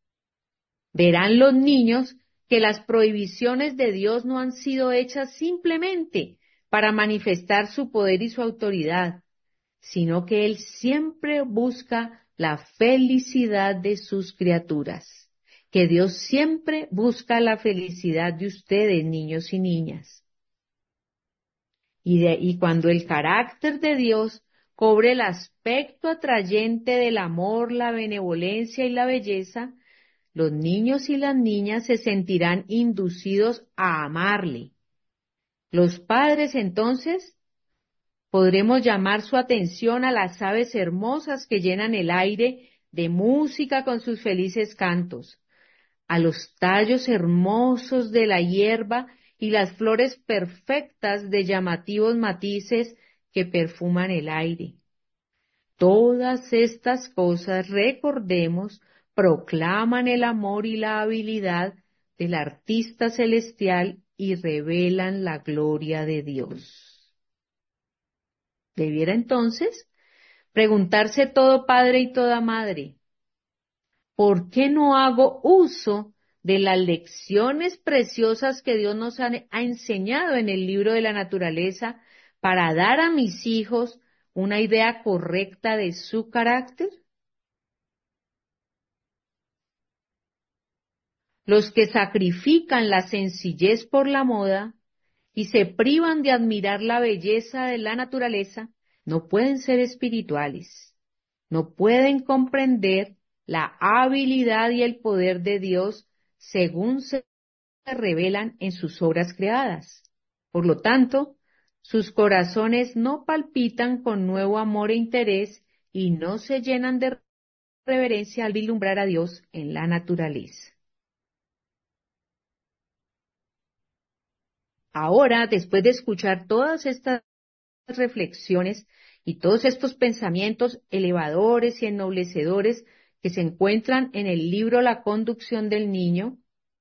Verán los niños que las prohibiciones de Dios no han sido hechas simplemente para manifestar su poder y su autoridad, sino que Él siempre busca la felicidad de sus criaturas, que Dios siempre busca la felicidad de ustedes, niños y niñas. Y, de, y cuando el carácter de Dios cobre el aspecto atrayente del amor, la benevolencia y la belleza, los niños y las niñas se sentirán inducidos a amarle. Los padres, entonces, podremos llamar su atención a las aves hermosas que llenan el aire de música con sus felices cantos, a los tallos hermosos de la hierba y las flores perfectas de llamativos matices que perfuman el aire. Todas estas cosas, recordemos, proclaman el amor y la habilidad del artista celestial y revelan la gloria de Dios. Debiera entonces preguntarse todo padre y toda madre, ¿por qué no hago uso de las lecciones preciosas que Dios nos ha, ha enseñado en el libro de la naturaleza para dar a mis hijos una idea correcta de su carácter? Los que sacrifican la sencillez por la moda y se privan de admirar la belleza de la naturaleza, no pueden ser espirituales, no pueden comprender la habilidad y el poder de Dios según se revelan en sus obras creadas. Por lo tanto, sus corazones no palpitan con nuevo amor e interés y no se llenan de reverencia al vislumbrar a Dios en la naturaleza. Ahora, después de escuchar todas estas reflexiones y todos estos pensamientos elevadores y ennoblecedores que se encuentran en el libro La conducción del niño,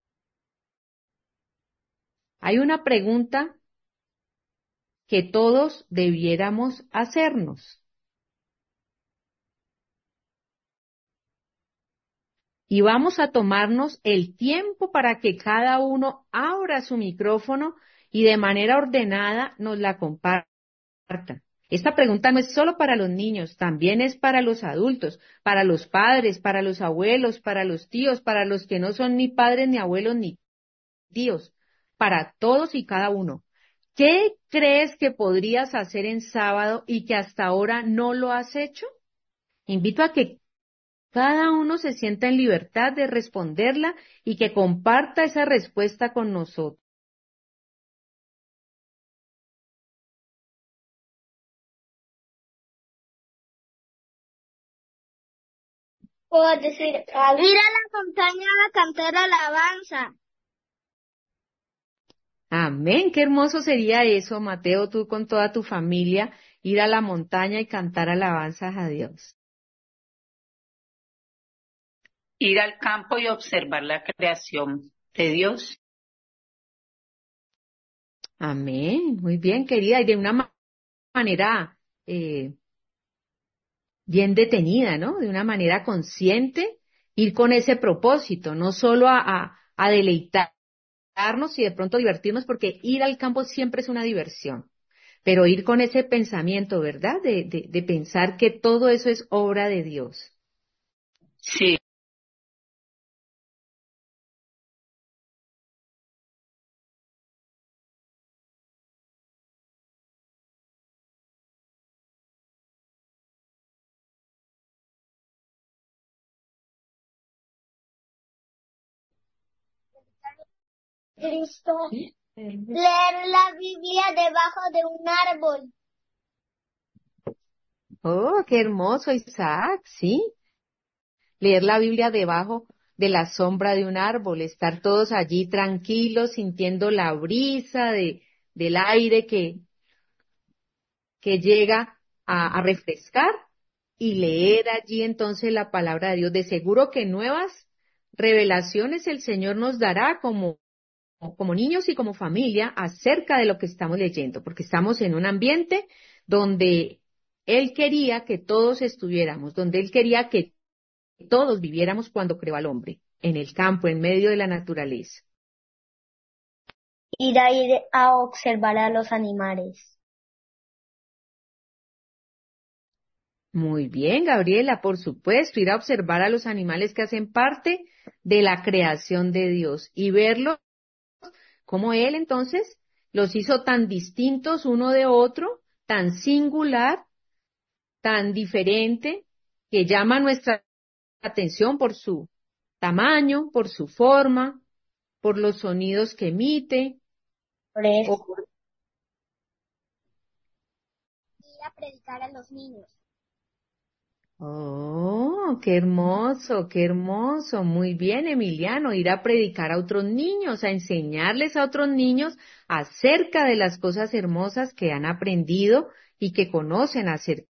hay una pregunta que todos debiéramos hacernos. Y vamos a tomarnos el tiempo para que cada uno abra su micrófono y de manera ordenada nos la comparta. Esta pregunta no es solo para los niños, también es para los adultos, para los padres, para los abuelos, para los tíos, para los que no son ni padres, ni abuelos, ni tíos, para todos y cada uno. ¿Qué crees que podrías hacer en sábado y que hasta ahora no lo has hecho? Invito a que cada uno se sienta en libertad de responderla y que comparta esa respuesta con nosotros. Puedo decir, ir a la montaña a cantar alabanza. Amén, qué hermoso sería eso, Mateo, tú con toda tu familia, ir a la montaña y cantar alabanzas a Dios. Ir al campo y observar la creación de Dios. Amén, muy bien, querida, y de una ma- manera eh, bien detenida, ¿no? De una manera consciente, ir con ese propósito, no solo a, a, a deleitarnos y de pronto divertirnos, porque ir al campo siempre es una diversión, pero ir con ese pensamiento, ¿verdad? De, de, de pensar que todo eso es obra de Dios. Sí. Cristo. Leer la Biblia debajo de un árbol. Oh, qué hermoso, Isaac, sí. Leer la Biblia debajo de la sombra de un árbol, estar todos allí tranquilos, sintiendo la brisa de, del aire que, que llega a, a refrescar y leer allí entonces la palabra de Dios. De seguro que nuevas revelaciones el Señor nos dará como, como niños y como familia acerca de lo que estamos leyendo, porque estamos en un ambiente donde Él quería que todos estuviéramos, donde Él quería que todos viviéramos cuando creó al hombre, en el campo, en medio de la naturaleza. Ir a ir a observar a los animales. Muy bien, Gabriela, por supuesto, ir a observar a los animales que hacen parte de la creación de Dios y verlos como Él entonces los hizo tan distintos uno de otro, tan singular, tan diferente, que llama nuestra atención por su tamaño, por su forma, por los sonidos que emite. Por eso. O por... Ir a predicar a los niños. Oh, qué hermoso, qué hermoso. Muy bien, Emiliano, ir a predicar a otros niños, a enseñarles a otros niños acerca de las cosas hermosas que han aprendido y que conocen acerca.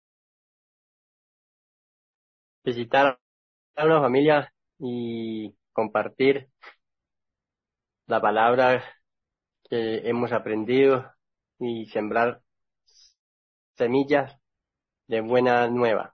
Visitar a una familia y compartir la palabra que hemos aprendido y sembrar semillas de buena nueva.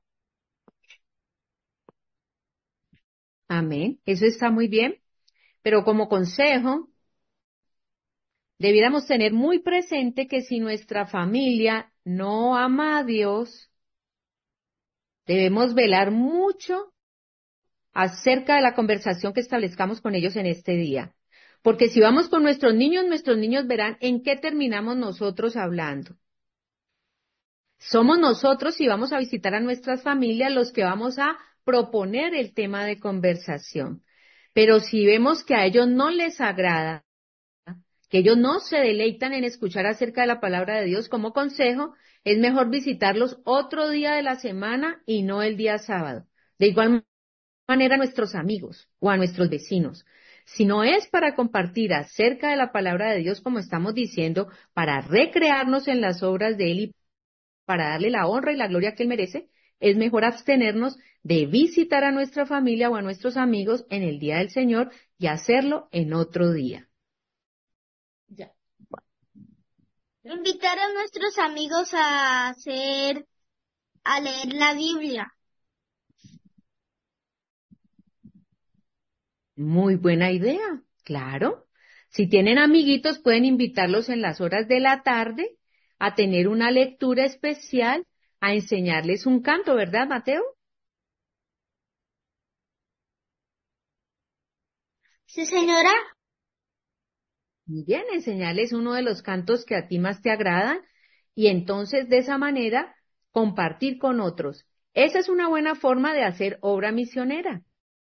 Amén. Eso está muy bien. Pero como consejo, debiéramos tener muy presente que si nuestra familia no ama a Dios, debemos velar mucho acerca de la conversación que establezcamos con ellos en este día. Porque si vamos con nuestros niños, nuestros niños verán en qué terminamos nosotros hablando. Somos nosotros, si vamos a visitar a nuestras familias, los que vamos a proponer el tema de conversación. Pero si vemos que a ellos no les agrada, que ellos no se deleitan en escuchar acerca de la palabra de Dios como consejo, es mejor visitarlos otro día de la semana y no el día sábado. De igual manera a nuestros amigos o a nuestros vecinos. Si no es para compartir acerca de la palabra de Dios, como estamos diciendo, para recrearnos en las obras de Él y para darle la honra y la gloria que Él merece, es mejor abstenernos de visitar a nuestra familia o a nuestros amigos en el día del Señor y hacerlo en otro día. Ya. Invitar a nuestros amigos a hacer, a leer la Biblia. Muy buena idea, claro. Si tienen amiguitos, pueden invitarlos en las horas de la tarde a tener una lectura especial, a enseñarles un canto, ¿verdad, Mateo? Sí, señora. Muy bien, enseñarles uno de los cantos que a ti más te agradan y entonces de esa manera compartir con otros. Esa es una buena forma de hacer obra misionera.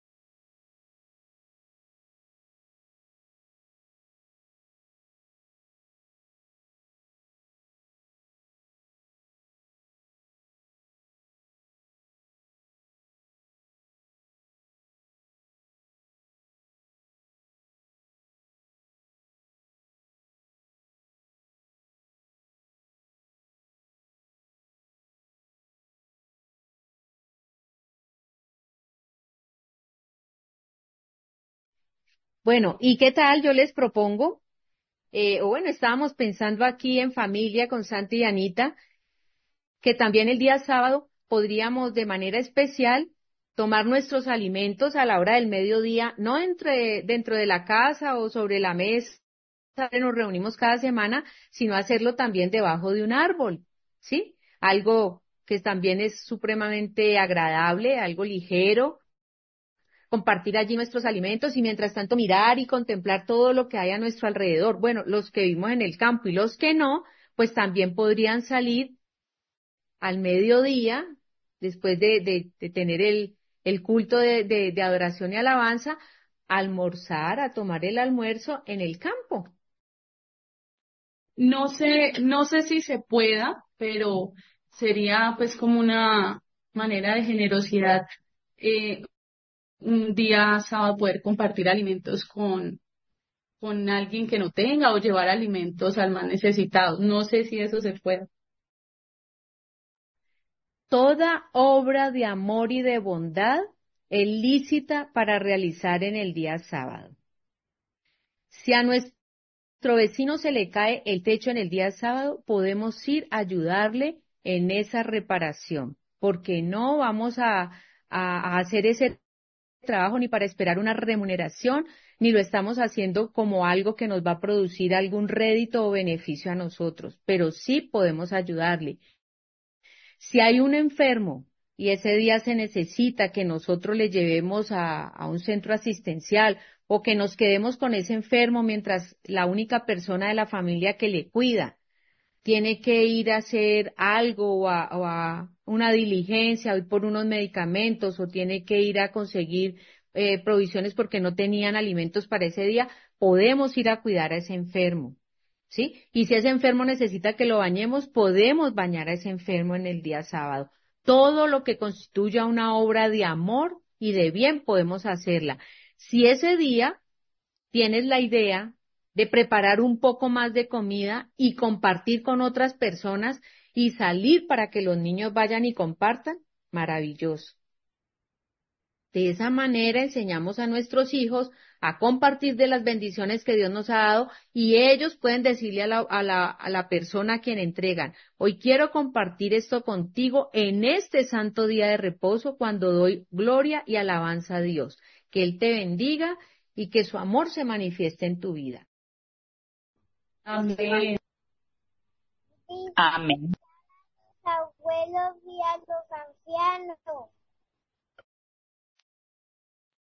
Bueno, ¿y qué tal? Yo les propongo, eh, o bueno, estábamos pensando aquí en familia con Santi y Anita, que también el día sábado podríamos de manera especial tomar nuestros alimentos a la hora del mediodía, no entre, dentro de la casa o sobre la mesa, nos reunimos cada semana, sino hacerlo también debajo de un árbol, ¿sí? Algo que también es supremamente agradable, algo ligero, compartir allí nuestros alimentos y mientras tanto mirar y contemplar todo lo que hay a nuestro alrededor. Bueno, los que vivimos en el campo y los que no, pues también podrían salir al mediodía, después de, de, de tener el, el culto de, de, de adoración y alabanza, a almorzar, a tomar el almuerzo en el campo. No sé, no sé si se pueda, pero sería pues como una manera de generosidad, eh, un día sábado poder compartir alimentos con, con alguien que no tenga o llevar alimentos al más necesitado. No sé si eso se puede. Toda obra de amor y de bondad es lícita para realizar en el día sábado. Si a nuestro vecino se le cae el techo en el día sábado, podemos ir a ayudarle en esa reparación, porque no vamos a, a, a hacer ese trabajo ni para esperar una remuneración, ni lo estamos haciendo como algo que nos va a producir algún rédito o beneficio a nosotros, pero sí podemos ayudarle. Si hay un enfermo y ese día se necesita que nosotros le llevemos a, a un centro asistencial o que nos quedemos con ese enfermo mientras la única persona de la familia que le cuida tiene que ir a hacer algo o a, o a una diligencia, o ir por unos medicamentos o tiene que ir a conseguir eh, provisiones porque no tenían alimentos para ese día, podemos ir a cuidar a ese enfermo. ¿Sí? Y si ese enfermo necesita que lo bañemos, podemos bañar a ese enfermo en el día sábado. Todo lo que constituya una obra de amor y de bien podemos hacerla. Si ese día tienes la idea de preparar un poco más de comida y compartir con otras personas y salir para que los niños vayan y compartan, maravilloso. De esa manera enseñamos a nuestros hijos a compartir de las bendiciones que Dios nos ha dado y ellos pueden decirle a la, a la, a la persona a quien entregan, hoy quiero compartir esto contigo en este santo día de reposo cuando doy gloria y alabanza a Dios. Que Él te bendiga y que su amor se manifieste en tu vida. Amén. Amén. Abuelos y a los ancianos.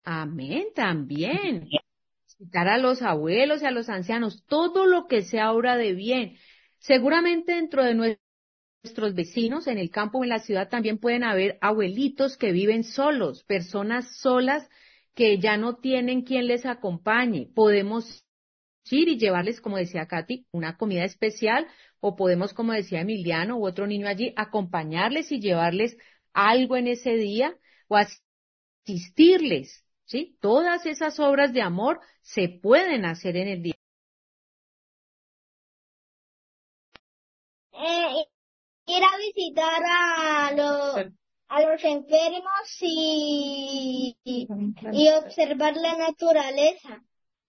Amén, también. Visitar a los abuelos y a los ancianos, todo lo que sea obra de bien. Seguramente dentro de nuestros vecinos, en el campo o en la ciudad, también pueden haber abuelitos que viven solos, personas solas que ya no tienen quien les acompañe. Podemos ir y llevarles, como decía Katy, una comida especial, o podemos, como decía Emiliano u otro niño allí, acompañarles y llevarles algo en ese día o asistirles, ¿sí? Todas esas obras de amor se pueden hacer en el día. Eh, ir a visitar a los, a los enfermos y, y, y observar la naturaleza.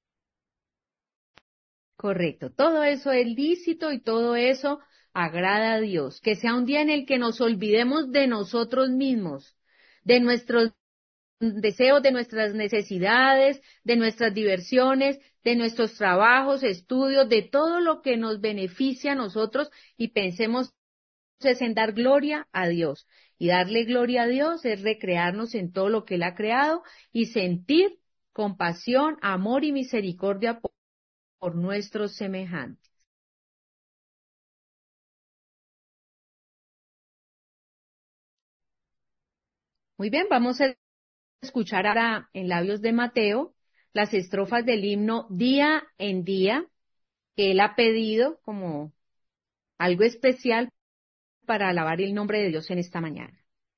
Correcto, todo eso es lícito y todo eso agrada a Dios. Que sea un día en el que nos olvidemos de nosotros mismos, de nuestros deseos, de nuestras necesidades, de nuestras diversiones, de nuestros trabajos, estudios, de todo lo que nos beneficia a nosotros y pensemos es en dar gloria a Dios. Y darle gloria a Dios es recrearnos en todo lo que Él ha creado y sentir compasión, amor y misericordia por, por nuestros semejantes. Muy bien, vamos a escuchar ahora en labios de Mateo las estrofas del himno Día en Día, que él ha pedido como algo especial para alabar el nombre de Dios en esta mañana.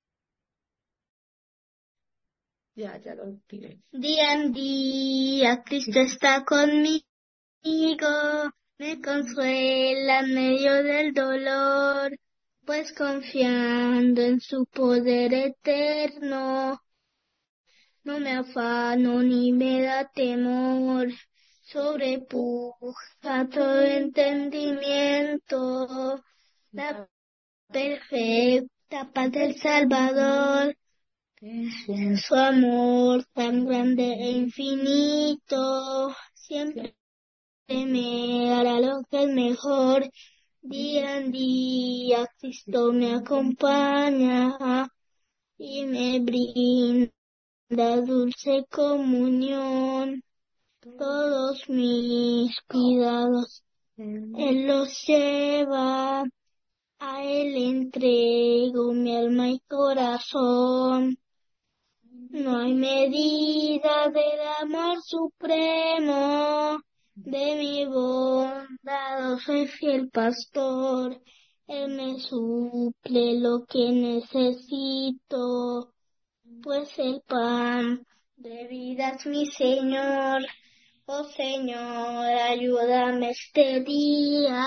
Ya, ya lo tiré. Día en día Cristo está conmigo, me consuela en medio del dolor, pues confiando en su poder eterno, no me afano ni me da temor, sobrepuja todo entendimiento, la perfecta paz del Salvador, su amor tan grande e infinito, siempre me hará lo que es mejor, día en día Cristo me acompaña y me brinda dulce comunión, todos mis cuidados Él los lleva, a Él entrego mi alma y corazón. No hay medida del amor supremo, de mi bondad soy fiel pastor, Él me suple lo que necesito, pues el pan de vida es mi Señor. Oh Señor, ayúdame este día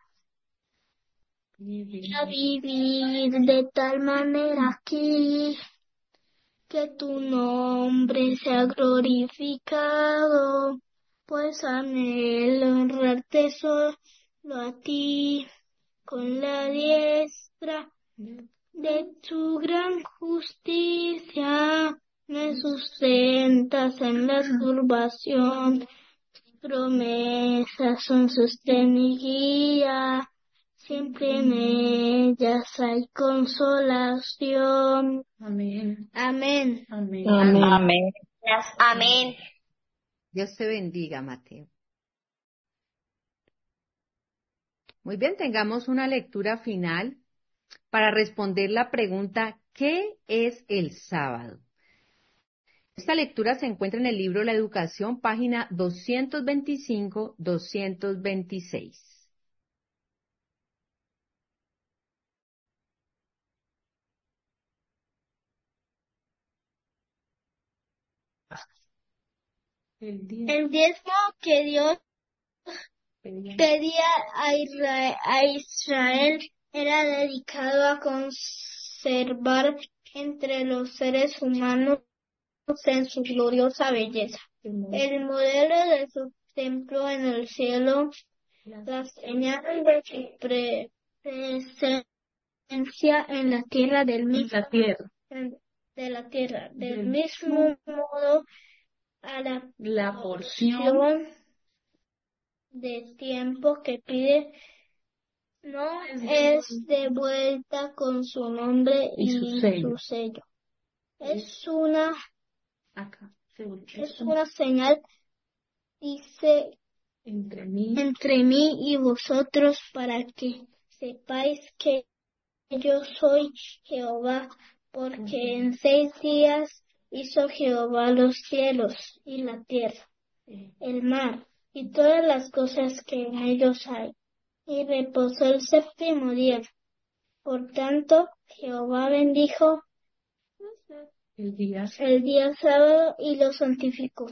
a vivir de tal manera aquí que tu nombre sea glorificado, pues anhelo honrarte solo a ti con la diestra de tu gran justicia. Me sustentas en la turbación, promesas son sostén y guía, siempre en ellas hay consolación. Amén. Amén. Amén. Amén. Amén. Amén. Dios te bendiga, Mateo. Muy bien, tengamos una lectura final para responder la pregunta, ¿qué es el sábado? Esta lectura se encuentra en el libro La Educación, página doscientos veinticinco a doscientos veintiséis. El día El diezmo que Dios pedía a Israel, a Israel era dedicado a conservar entre los seres humanos en su gloriosa belleza. El modelo de su templo en el cielo, las señales de su pre- presencia en la tierra del mismo, la tierra. de la tierra. Del mismo modo, a la La porción porción de tiempo que pide no es de vuelta con su nombre y y su sello. su sello. Es una Acá. es una señal, dice, entre mí, entre mí y vosotros, para que sepáis que yo soy Jehová, porque en seis días hizo Jehová los cielos y la tierra, el mar y todas las cosas que en ellos hay, y reposó el séptimo día. Por tanto, Jehová bendijo el día, el día sábado y lo santificó.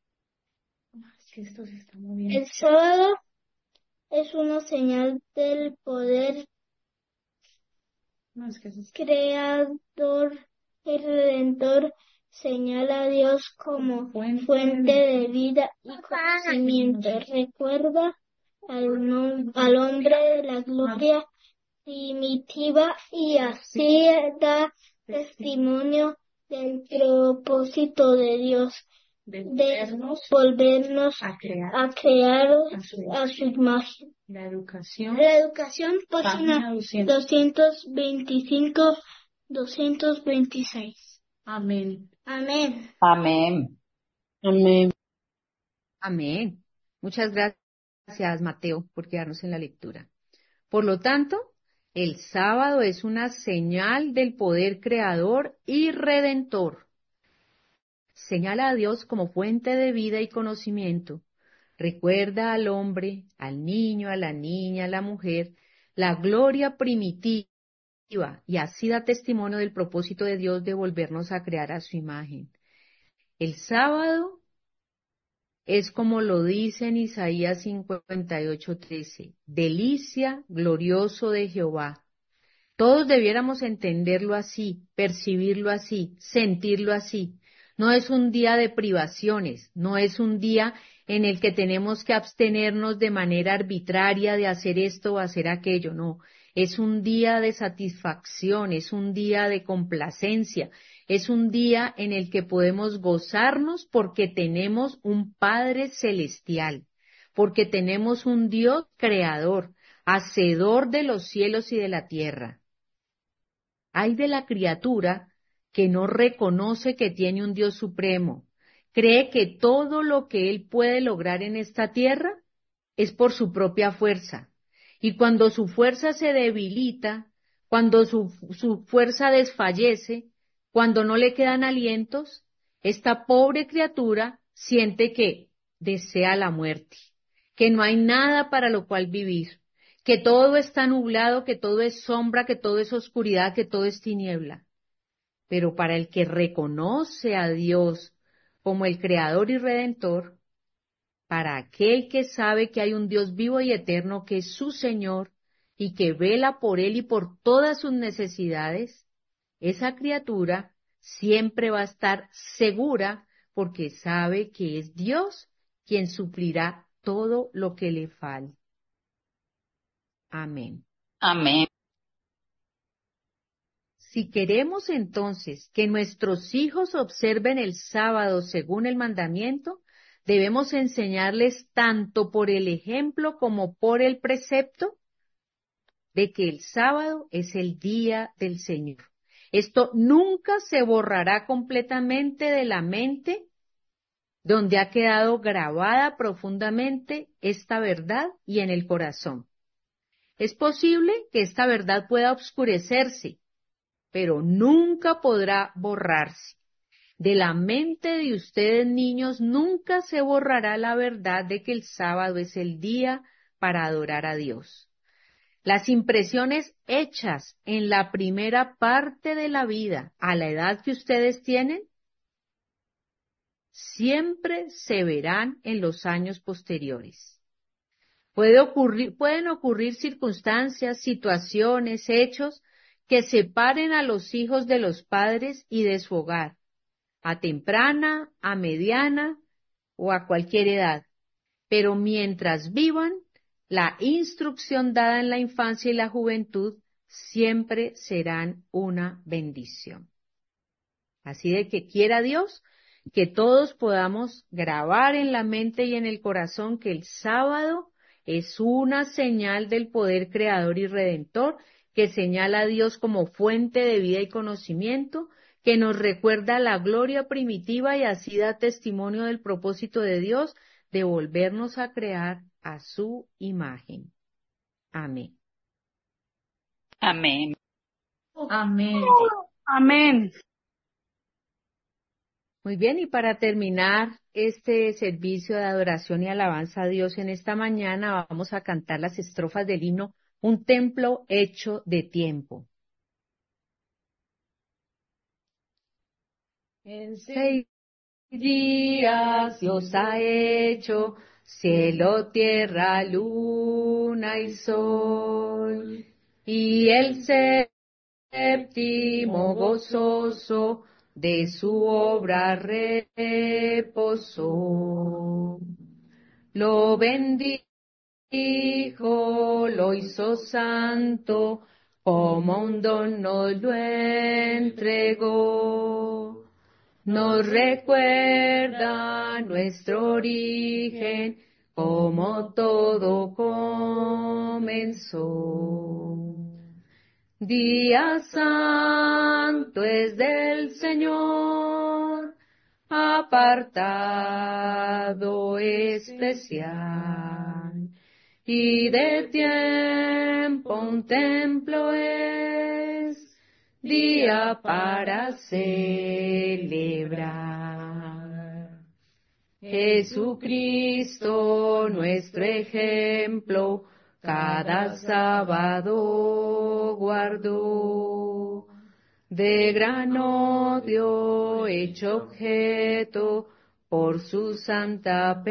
es que esto se está moviendo. El sábado es una señal del poder No, es que eso es- creador y redentor, señala a Dios como Fuente. fuente de vida y conocimiento. Recuerda al, no- al hombre de la gloria primitiva y así da testimonio del propósito de Dios de de volvernos volvernos a crear a crear a su, a su imagen. la educación, La educación, página página doscientos. doscientos veinticinco, doscientos veintiséis. Amén. Amén. Amén. Amén. Amén. Muchas gracias, Mateo, por quedarnos en la lectura. Por lo tanto, el sábado es una señal del poder creador y redentor. Señala a Dios como fuente de vida y conocimiento. Recuerda al hombre, al niño, a la niña, a la mujer, la gloria primitiva y así da testimonio del propósito de Dios de volvernos a crear a su imagen. El sábado es como lo dice en Isaías cincuenta y ocho, trece, delicia glorioso de Jehová. Todos debiéramos entenderlo así, percibirlo así, sentirlo así. No es un día de privaciones, no es un día en el que tenemos que abstenernos de manera arbitraria de hacer esto o hacer aquello, no. Es un día de satisfacción, es un día de complacencia, es un día en el que podemos gozarnos porque tenemos un Padre celestial, porque tenemos un Dios creador, hacedor de los cielos y de la tierra. Ay de la criatura que no reconoce que tiene un Dios supremo, cree que todo lo que él puede lograr en esta tierra es por su propia fuerza. Y cuando su fuerza se debilita, cuando su, su fuerza desfallece, cuando no le quedan alientos, esta pobre criatura siente que desea la muerte, que no hay nada para lo cual vivir, que todo está nublado, que todo es sombra, que todo es oscuridad, que todo es tiniebla. Pero para el que reconoce a Dios como el Creador y Redentor, para aquel que sabe que hay un Dios vivo y eterno que es su Señor y que vela por él y por todas sus necesidades, esa criatura siempre va a estar segura porque sabe que es Dios quien suplirá todo lo que le falte. Amén. Amén. Si queremos entonces que nuestros hijos observen el sábado según el mandamiento, debemos enseñarles tanto por el ejemplo como por el precepto de que el sábado es el día del Señor. Esto nunca se borrará completamente de la mente, donde ha quedado grabada profundamente esta verdad y en el corazón. Es posible que esta verdad pueda obscurecerse, pero nunca podrá borrarse. De la mente de ustedes, niños, nunca se borrará la verdad de que el sábado es el día para adorar a Dios. Las impresiones hechas en la primera parte de la vida, a la edad que ustedes tienen, siempre se verán en los años posteriores. Puede ocurrir, pueden ocurrir circunstancias, situaciones, hechos que separen a los hijos de los padres y de su hogar, a temprana, a mediana o a cualquier edad. Pero mientras vivan, la instrucción dada en la infancia y la juventud siempre serán una bendición. Así de que quiera Dios que todos podamos grabar en la mente y en el corazón que el sábado es una señal del poder creador y redentor que señala a Dios como fuente de vida y conocimiento, que nos recuerda la gloria primitiva y así da testimonio del propósito de Dios de volvernos a crear a su imagen. Amén. Amén. Amén. Amén. Muy bien, y para terminar este servicio de adoración y alabanza a Dios en esta mañana, vamos a cantar las estrofas del himno Un templo hecho de tiempo. En seis días Dios ha hecho cielo, tierra, luna y sol, y el séptimo gozoso de su obra reposó. Lo bendijo, lo hizo santo, como un don nos lo entregó. Nos recuerda nuestro origen, como todo comenzó. Día santo es del Señor, apartado especial, y de tiempo un templo es, día para celebrar. Jesucristo, nuestro ejemplo, cada sábado guardó, de gran odio hecho objeto por su santa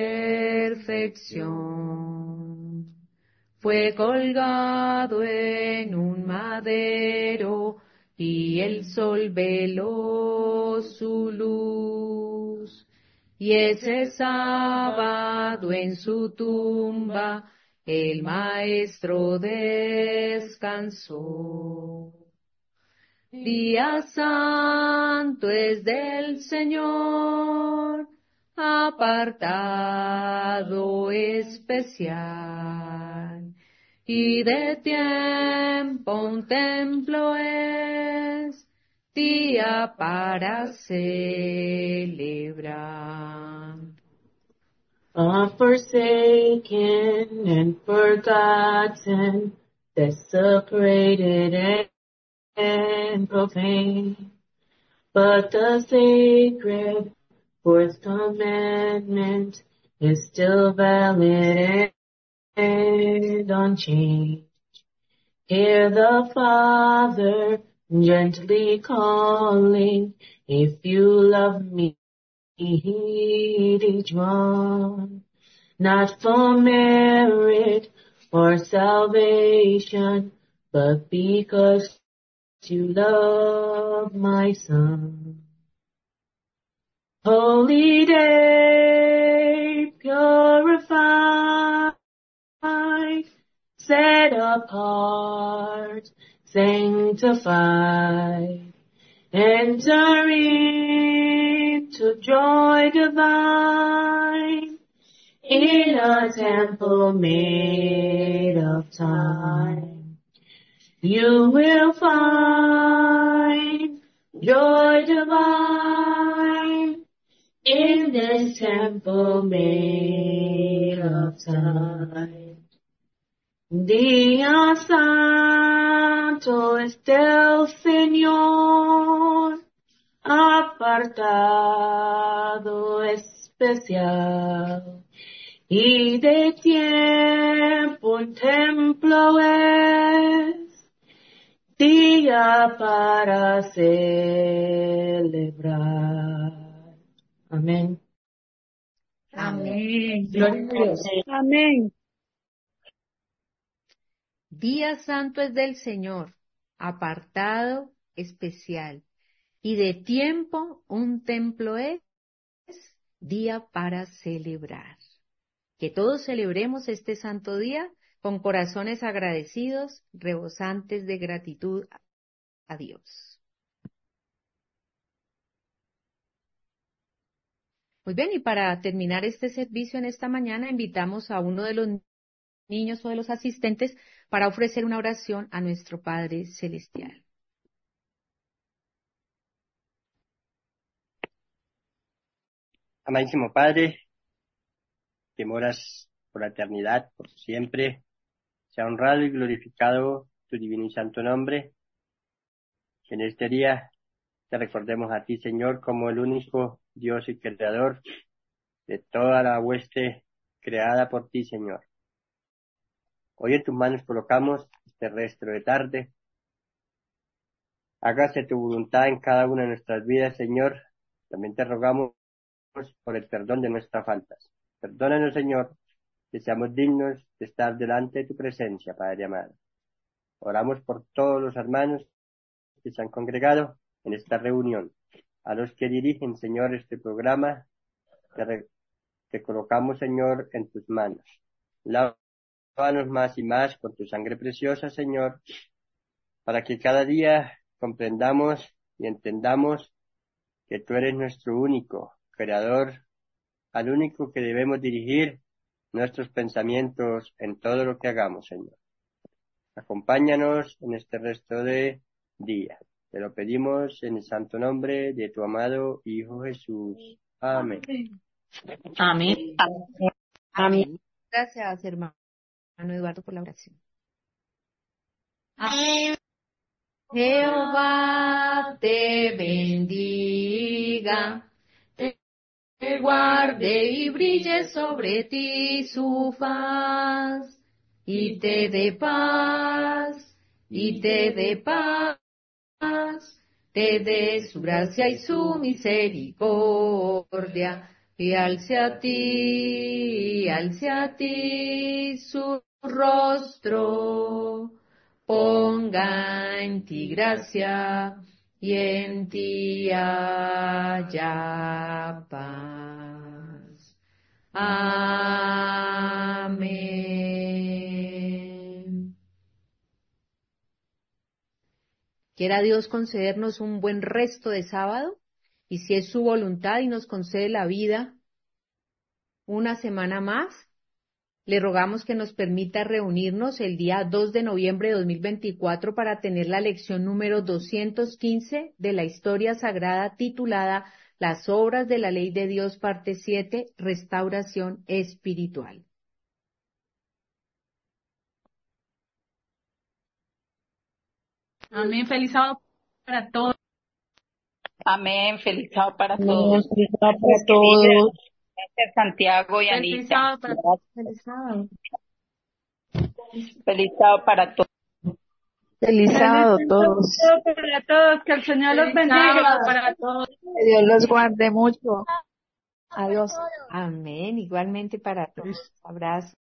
perfección. Fue colgado en un madero y el sol veló su luz. Y ese sábado en su tumba el maestro descansó. Día santo es del Señor, apartado especial, y de tiempo un templo es, día para celebrar. Unforsaken and forgotten, desecrated and, and profane, but the sacred fourth commandment is still valid and unchanged. Hear the Father gently calling, if you love me, heed each one, not for merit or salvation, but because you love my Son. Holy day, purified, set apart, sanctified, enter into joy divine, in a temple made of time. You will find joy divine in this temple made of time. Día santo es del Señor, apartado especial, y de tiempo un templo es, día para celebrar. Amén. Amén. Gloria a Dios. Amén. Día santo es del Señor, apartado especial, y de tiempo un templo es, día para celebrar. Que todos celebremos este santo día con corazones agradecidos, rebosantes de gratitud a Dios. Muy bien, y para terminar este servicio en esta mañana, invitamos a uno de los niños o de los asistentes para ofrecer una oración a nuestro Padre Celestial. Amadísimo Padre, que moras por la eternidad, por siempre, sea honrado y glorificado tu divino y santo nombre, que en este día te recordemos a ti, Señor, como el único Dios y Creador de toda la hueste creada por ti, Señor. Hoy en tus manos colocamos este resto de tarde. Hágase tu voluntad en cada una de nuestras vidas, Señor. También te rogamos por el perdón de nuestras faltas. Perdónanos, Señor, que seamos dignos de estar delante de tu presencia, Padre amado. Oramos por todos los hermanos que se han congregado en esta reunión. A los que dirigen, Señor, este programa, te, re- te colocamos, Señor, en tus manos. Lávanos más y más con tu sangre preciosa, Señor, para que cada día comprendamos y entendamos que tú eres nuestro único Creador, al único que debemos dirigir nuestros pensamientos en todo lo que hagamos, Señor. Acompáñanos en este resto de día. Te lo pedimos en el santo nombre de tu amado Hijo Jesús. Amén. Amén. Amén. Gracias, hermano Eduardo, por la oración. Amén. Jehová te bendiga, te guarde y brille sobre ti su faz, y te dé paz, y te dé paz, te dé su gracia y su misericordia, y alce a ti, alce a ti su rostro, ponga en ti gracia y en ti haya paz. Amén. Quiera Dios concedernos un buen resto de sábado, y si es su voluntad y nos concede la vida una semana más, le rogamos que nos permita reunirnos el día dos de noviembre de dos mil veinticuatro para tener la lección número doscientos quince de la historia sagrada titulada Las obras de la ley de Dios, parte siete, Restauración espiritual. Amén. Feliz sábado para todos. Amén. Feliz sábado para Amén. todos. Feliz sábado para Gracias, querida. todos. Gracias, Santiago y Feliz Anita. sábado para Gracias. Feliz sábado. Feliz sábado para todos. Feliz Feliz sábado a sábado todos. para todos. Que el Señor los Feliz bendiga. sábado para todos. Que Dios los guarde mucho. Adiós. Amén. Igualmente para todos. Abrazo.